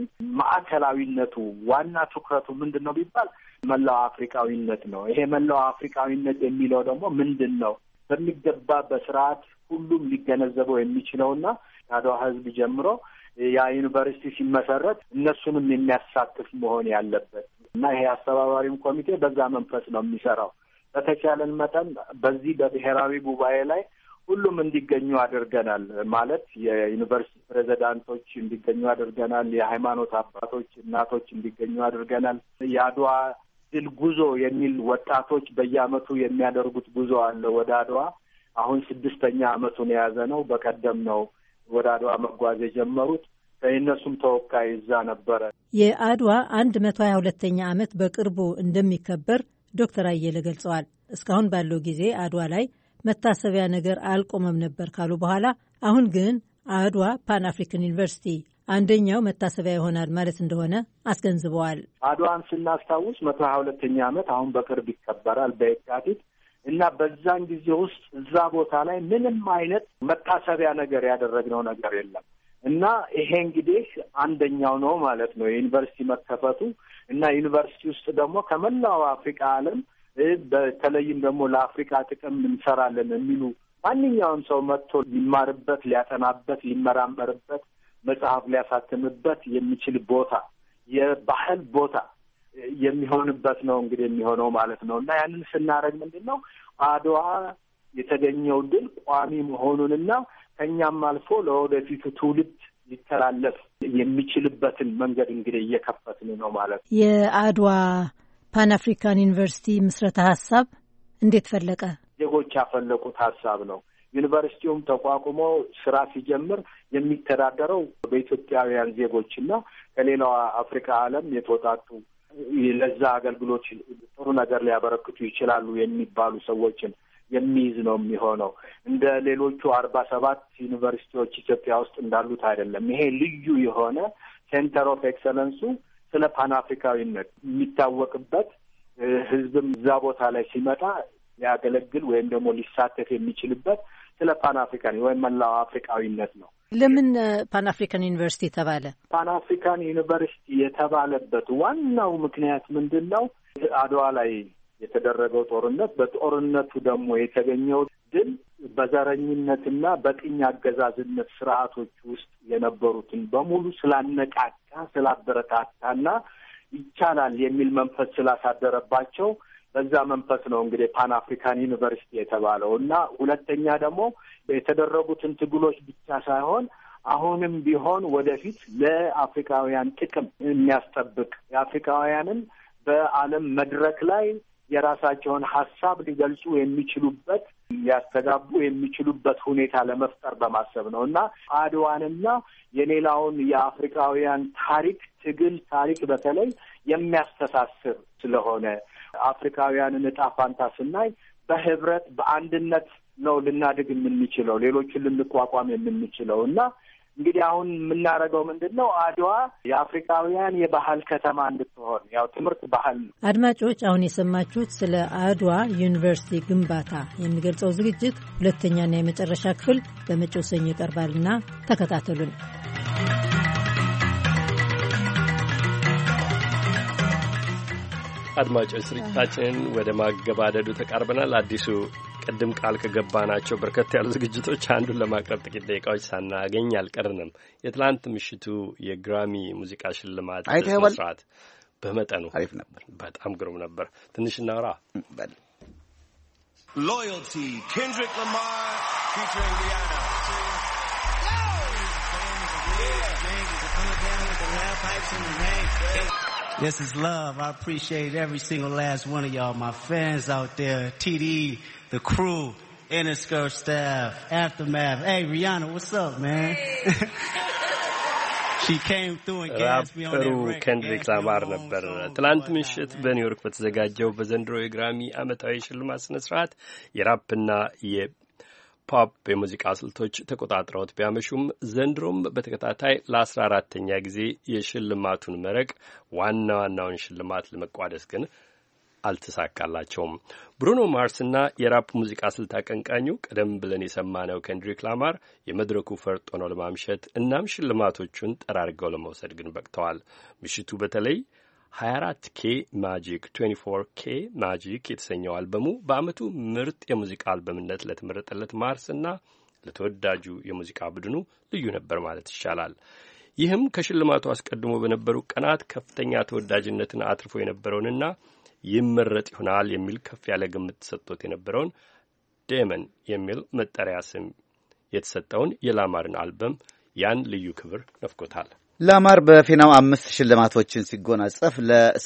ማዕከላዊነቱ ዋና ትኩረቱ ምንድን ነው ቢባል መላው አፍሪካዊነት ነው። ይሄ መላው አፍሪካዊነት የሚለው ደግሞ ምንድን ነው በሚገባ በስርዓት ሁሉም ሊገነዘበው የሚችለውና ከአድዋ ህዝብ ጀምሮ ያ ዩኒቨርሲቲ ሲመሰረት እነሱንም የሚያሳትፍ መሆን ያለበት እና ይሄ አስተባባሪም ኮሚቴ በዛ መንፈስ ነው የሚሰራው። በተቻለን መጠን በዚህ በብሔራዊ ጉባኤ ላይ ሁሉም እንዲገኙ አድርገናል። ማለት የዩኒቨርሲቲ ፕሬዚዳንቶች እንዲገኙ አድርገናል። የሃይማኖት አባቶች፣ እናቶች እንዲገኙ አድርገናል። የአድዋ ድል ጉዞ የሚል ወጣቶች በየዓመቱ የሚያደርጉት ጉዞ አለ ወደ አድዋ። አሁን 6ኛ ዓመቱን የያዘ ነው። በቀደም ነው ወደ አድዋ መጓዝ የጀመሩት። የእነሱም ተወካይ እዛ ነበረ። የአድዋ 122ኛ ዓመት በቅርቡ እንደሚከበር ዶክተር አየለ ገልጸዋል። እስካሁን ባለው ጊዜ አድዋ ላይ መታሰቢያ ነገር አልቆመም ነበር ካሉ በኋላ አሁን ግን አድዋ ፓን አፍሪካን ዩኒቨርሲቲ አንደኛው መታሰቢያ ይሆናል ማለት እንደሆነ አስገንዝበዋል። አድዋን ስናስታውስ 122ኛ ዓመት አሁን በቅርብ ይከበራል በየካቲት እና በዛን ጊዜ ውስጥ እዛ ቦታ ላይ ምንም አይነት መታሰቢያ ነገር ያደረግነው ነገር የለም እና ይሄ እንግዲህ አንደኛው ነው ማለት ነው የዩኒቨርሲቲ መከፈቱ እና ዩኒቨርሲቲ ውስጥ ደግሞ ከመላው አፍሪካ ዓለም በተለይም ደግሞ ለአፍሪካ ጥቅም እንሰራለን የሚሉ ማንኛውም ሰው መጥቶ ሊማርበት፣ ሊያጠናበት፣ ሊመራመርበት፣ መጽሐፍ ሊያሳትምበት የሚችል ቦታ የባህል ቦታ የሚሆንበት ነው እንግዲህ የሚሆነው ማለት ነው እና ያንን ስናደርግ ምንድን ነው አድዋ የተገኘው ድል ቋሚ መሆኑንና ከኛም አልፎ ለወደፊቱ ትውልድ ሊተላለፍ የሚችልበትን መንገድ እንግዲህ እየከፈትን ነው ማለት ነው። የአድዋ ፓን አፍሪካን ዩኒቨርሲቲ ምስረታ ሀሳብ እንዴት ፈለቀ? ዜጎች ያፈለቁት ሀሳብ ነው። ዩኒቨርሲቲውም ተቋቁሞ ስራ ሲጀምር የሚተዳደረው በኢትዮጵያውያን ዜጎችና ከሌላው አፍሪካ ዓለም የተወጣጡ ለዛ አገልግሎት ጥሩ ነገር ሊያበረክቱ ይችላሉ የሚባሉ ሰዎችን የሚይዝ ነው የሚሆነው። እንደ ሌሎቹ 47 ዩኒቨርሲቲዎች ኢትዮጵያ ውስጥ እንዳሉት አይደለም። ይሄ ልዩ የሆነ ሴንተር ኦፍ ኤክሰለንሱ ስለ ፓን አፍሪካዊነት የሚታወቅበት ህዝብም እዛ ቦታ ላይ ሲመጣ ሊያገለግል ወይም ደግሞ ሊሳተፍ የሚችልበት ስለ ፓን አፍሪካን ወይም መላው አፍሪካዊነት ነው። ለምን ፓን አፍሪካን ዩኒቨርሲቲ ተባለ? ፓን አፍሪካን ዩኒቨርሲቲ የተባለበት ዋናው ምክንያት ምንድን ነው? አድዋ ላይ የተደረገው ጦርነት፣ በጦርነቱ ደግሞ የተገኘው ድል በዘረኝነትና በቅኝ አገዛዝነት ስርዓቶች ውስጥ የነበሩትን በሙሉ ስላነቃቃ፣ ስላበረታታና ይቻላል የሚል መንፈስ ስላሳደረባቸው በዛ መንፈስ ነው እንግዲህ ፓን አፍሪካን ዩኒቨርሲቲ የተባለው እና ሁለተኛ ደግሞ የተደረጉትን ትግሎች ብቻ ሳይሆን አሁንም ቢሆን ወደፊት ለአፍሪካውያን ጥቅም የሚያስጠብቅ የአፍሪካውያንን በዓለም መድረክ ላይ የራሳቸውን ሀሳብ ሊገልጹ የሚችሉበት ሊያስተጋቡ የሚችሉበት ሁኔታ ለመፍጠር በማሰብ ነው እና አድዋንና የሌላውን የአፍሪካውያን ታሪክ ትግል ታሪክ በተለይ የሚያስተሳስር ስለሆነ አፍሪካውያንን ዕጣ ፋንታ ስናይ በህብረት በአንድነት ነው ልናድግ የምንችለው ሌሎችን ልንቋቋም የምንችለው እና እንግዲህ አሁን የምናደርገው ምንድነው አድዋ የአፍሪካውያን የባህል ከተማ እንድትሆን ያው ትምህርት ባህል ነው። አድማጮች አሁን የሰማችሁት ስለ አድዋ ዩኒቨርሲቲ ግንባታ የሚገልጸው ዝግጅት ሁለተኛና የመጨረሻ ክፍል በመጪው ሰኞ ይቀርባልና ተከታተሉን። አድማጮች ስርጭታችንን ወደ ማገባደዱ ተቃርበናል። አዲሱ ቅድም ቃል ከገባናቸው በርከት ያሉ ዝግጅቶች አንዱን ለማቅረብ ጥቂት ደቂቃዎች ሳናገኝ አልቀርንም። የትላንት ምሽቱ የግራሚ ሙዚቃ ሽልማት ስርዓት በመጠኑ አሪፍ ነበር። በጣም ግሩም ነበር። ትንሽ እናውራ። Loyalty, Kendrick Lamar featuring Rihanna. This is love. I appreciate every single last one of y'all, my fans out there, TD, the crew, Interscope staff, Aftermath. Hey, Rihanna, what's up, man? She came through and gasped me on that record. ኬንድሪክ ላማር ነበር ትላንት ምሽት በኒውዮርክ በተዘጋጀው በዘንድሮ የግራሚ ዓመታዊ ሽልማት ስነ ስርዓት የራፕና ፖፕ የሙዚቃ ስልቶች ተቆጣጥረውት ቢያመሹም ዘንድሮም በተከታታይ ለ14ኛ ጊዜ የሽልማቱን መረቅ ዋናውን ሽልማት ለመቋደስ ግን አልተሳካላቸውም። ብሩኖ ማርስና የራፕ ሙዚቃ ስልት አቀንቃኙ ቀደም ብለን የሰማነው ኬንድሪክ ላማር የመድረኩ ፈርጥ ሆነው ለማምሸት እናም ሽልማቶቹን ጠራርገው ለመውሰድ ግን በቅተዋል። ምሽቱ በተለይ 24K ማጂክ 24K ማጂክ የተሰኘው አልበሙ በአመቱ ምርጥ የሙዚቃ አልበምነት ለተመረጠለት ማርስና ለተወዳጁ የሙዚቃ ቡድኑ ልዩ ነበር ማለት ይቻላል። ይህም ከሽልማቱ አስቀድሞ በነበሩ ቀናት ከፍተኛ ተወዳጅነትን አትርፎ የነበረውንና ይመረጥ ይሆናል የሚል ከፍ ያለ ግምት ተሰጥቶት የነበረውን ዴመን የሚል መጠሪያ ስም የተሰጠውን የላማርን አልበም ያን ልዩ ክብር ነፍቆታል። ላማር በፊናው 5 ሽልማቶችን ሲጎናጸፍ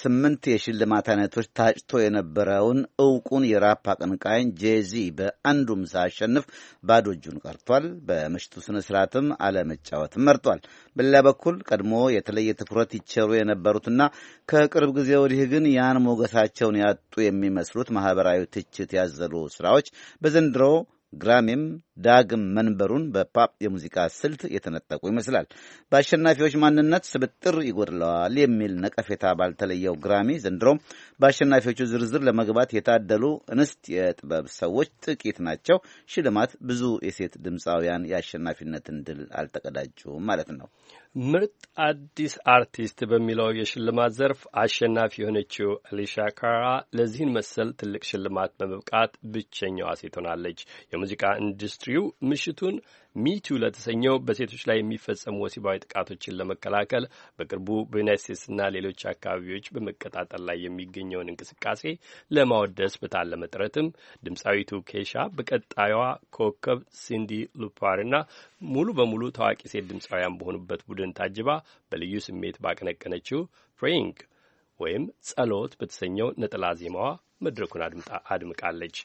ለ8 የሽልማት አይነቶች ታጭቶ የነበረውን ዕውቁን የራፕ አቀንቃኝ ጄዚ በአንዱም ሳያሸንፍ ባዶ እጁን ቀርቷል። በምሽቱ ስነ ስርዓትም አለመጫወትም መርጧል። በሌላ በኩል ቀድሞ የተለየ ትኩረት ይቸሩ የነበሩትና ከቅርብ ጊዜ ወዲህ ግን ያን ሞገሳቸውን ያጡ የሚመስሉት ማህበራዊ ትችት ያዘሉ ስራዎች በዘንድሮ ግራሚም ዳግም መንበሩን በፓፕ የሙዚቃ ስልት የተነጠቁ ይመስላል። በአሸናፊዎች ማንነት ስብጥር ይጎድለዋል የሚል ነቀፌታ ባልተለየው ግራሚ ዘንድሮም በአሸናፊዎቹ ዝርዝር ለመግባት የታደሉ እንስት የጥበብ ሰዎች ጥቂት ናቸው። ሽልማት ብዙ የሴት ድምፃውያን የአሸናፊነትን ድል አልተቀዳጁም ማለት ነው። ምርጥ አዲስ አርቲስት በሚለው የሽልማት ዘርፍ አሸናፊ የሆነችው አሊሻ ካራ ለዚህን መሰል ትልቅ ሽልማት በመብቃት ብቸኛዋ ሴት ሆናለች። የሙዚቃ ኢንዱስትሪው ምሽቱን ሚቱ ለተሰኘው በሴቶች ላይ የሚፈጸሙ ወሲባዊ ጥቃቶችን ለመከላከል በቅርቡ በዩናይት ስቴትስና ሌሎች አካባቢዎች በመቀጣጠል ላይ የሚገኘውን እንቅስቃሴ ለማወደስ በታለመ ጥረትም ድምፃዊቱ ኬሻ በቀጣዩዋ ኮከብ ሲንዲ ሉፓርና ሙሉ በሙሉ ታዋቂ ሴት ድምፃውያን በሆኑበት ቡድን ታጅባ በልዩ ስሜት ባቀነቀነችው ፕሬይንግ ወይም ጸሎት በተሰኘው ነጠላ ዜማዋ መድረኩን አድምቃለች።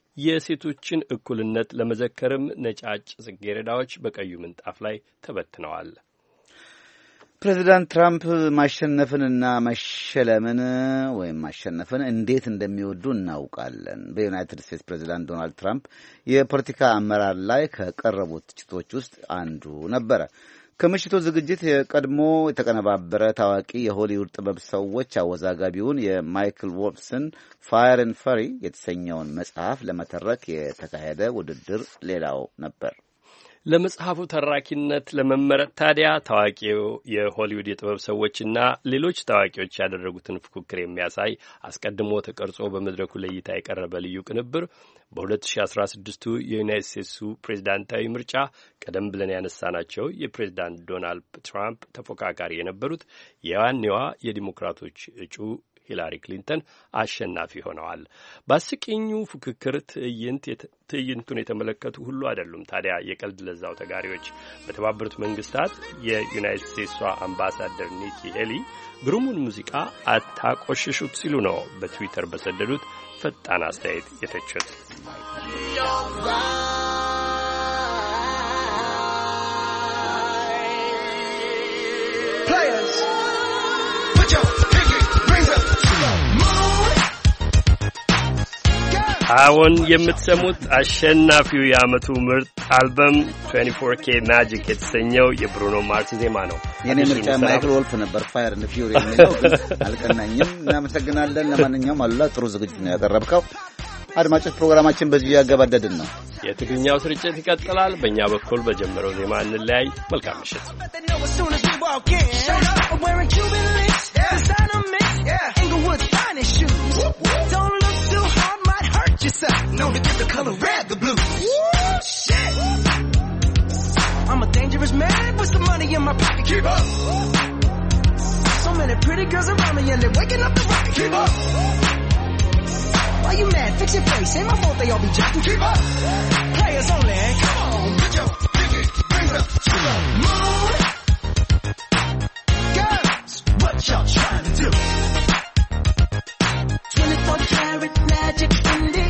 የሴቶችን እኩልነት ለመዘከርም ነጫጭ ጽጌረዳዎች በቀዩ ምንጣፍ ላይ ተበትነዋል። ፕሬዚዳንት ትራምፕ ማሸነፍንና መሸለምን ወይም ማሸነፍን እንዴት እንደሚወዱ እናውቃለን። በዩናይትድ ስቴትስ ፕሬዚዳንት ዶናልድ ትራምፕ የፖለቲካ አመራር ላይ ከቀረቡት ትችቶች ውስጥ አንዱ ነበረ። ከምሽቱ ዝግጅት የቀድሞ የተቀነባበረ ታዋቂ የሆሊውድ ጥበብ ሰዎች አወዛጋቢውን የማይክል ዎልፍስን ፋየር ኤንድ ፈሪ የተሰኘውን መጽሐፍ ለመተረክ የተካሄደ ውድድር ሌላው ነበር። ለመጽሐፉ ተራኪነት ለመመረጥ ታዲያ ታዋቂው የሆሊውድ የጥበብ ሰዎችና ሌሎች ታዋቂዎች ያደረጉትን ፉክክር የሚያሳይ አስቀድሞ ተቀርጾ በመድረኩ ለእይታ የቀረበ ልዩ ቅንብር በ2016 የዩናይትድ ስቴትሱ ፕሬዝዳንታዊ ምርጫ ቀደም ብለን ያነሳናቸው የፕሬዝዳንት ዶናልድ ትራምፕ ተፎካካሪ የነበሩት የያኔዋ የዲሞክራቶች እጩ ሂላሪ ክሊንተን አሸናፊ ሆነዋል። በአስቂኙ ፉክክር ትዕይንቱን የተመለከቱ ሁሉ አይደሉም ታዲያ የቀልድ ለዛው ተጋሪዎች። በተባበሩት መንግስታት የዩናይትድ ስቴትሷ አምባሳደር ኒኪ ሄሊ ግሩሙን ሙዚቃ አታቆሽሹት ሲሉ ነው በትዊተር በሰደዱት ፈጣን አስተያየት የተቹት። አሁን የምትሰሙት አሸናፊው የዓመቱ ምርጥ አልበም 24K Magic የተሰኘው የብሩኖ ማርስ ዜማ ነው። የኔ ምርጫ ማይክል ወልፍ ነበር ፋየር ኤንድ ፊውሪ የሚለው ግን አልቀናኝም። እናመሰግናለን። ለማንኛውም አሉላ ጥሩ ዝግጅት ነው ያቀረብከው። አድማጮች ፕሮግራማችን በዚህ ያገባደድን ነው። የትግርኛው ስርጭት ይቀጥላል። በእኛ በኩል በጀመረው ዜማ እንለያይ። መልካም ምሽት። Known to give the color red the blue. Shit. I'm a dangerous man with some money in my pocket. Keep up. So many pretty girls around me and they're waking up the rocket. Keep up. Why you mad? Fix your face. Ain't my fault they all be jacking. Keep up. Players only. Come on, put your pinky rings up to the moon. Girls, what y'all trying to do? 24 karat magic in the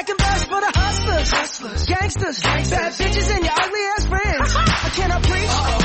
gangsters, bad bitches and your ugly ass friends. I cannot preach.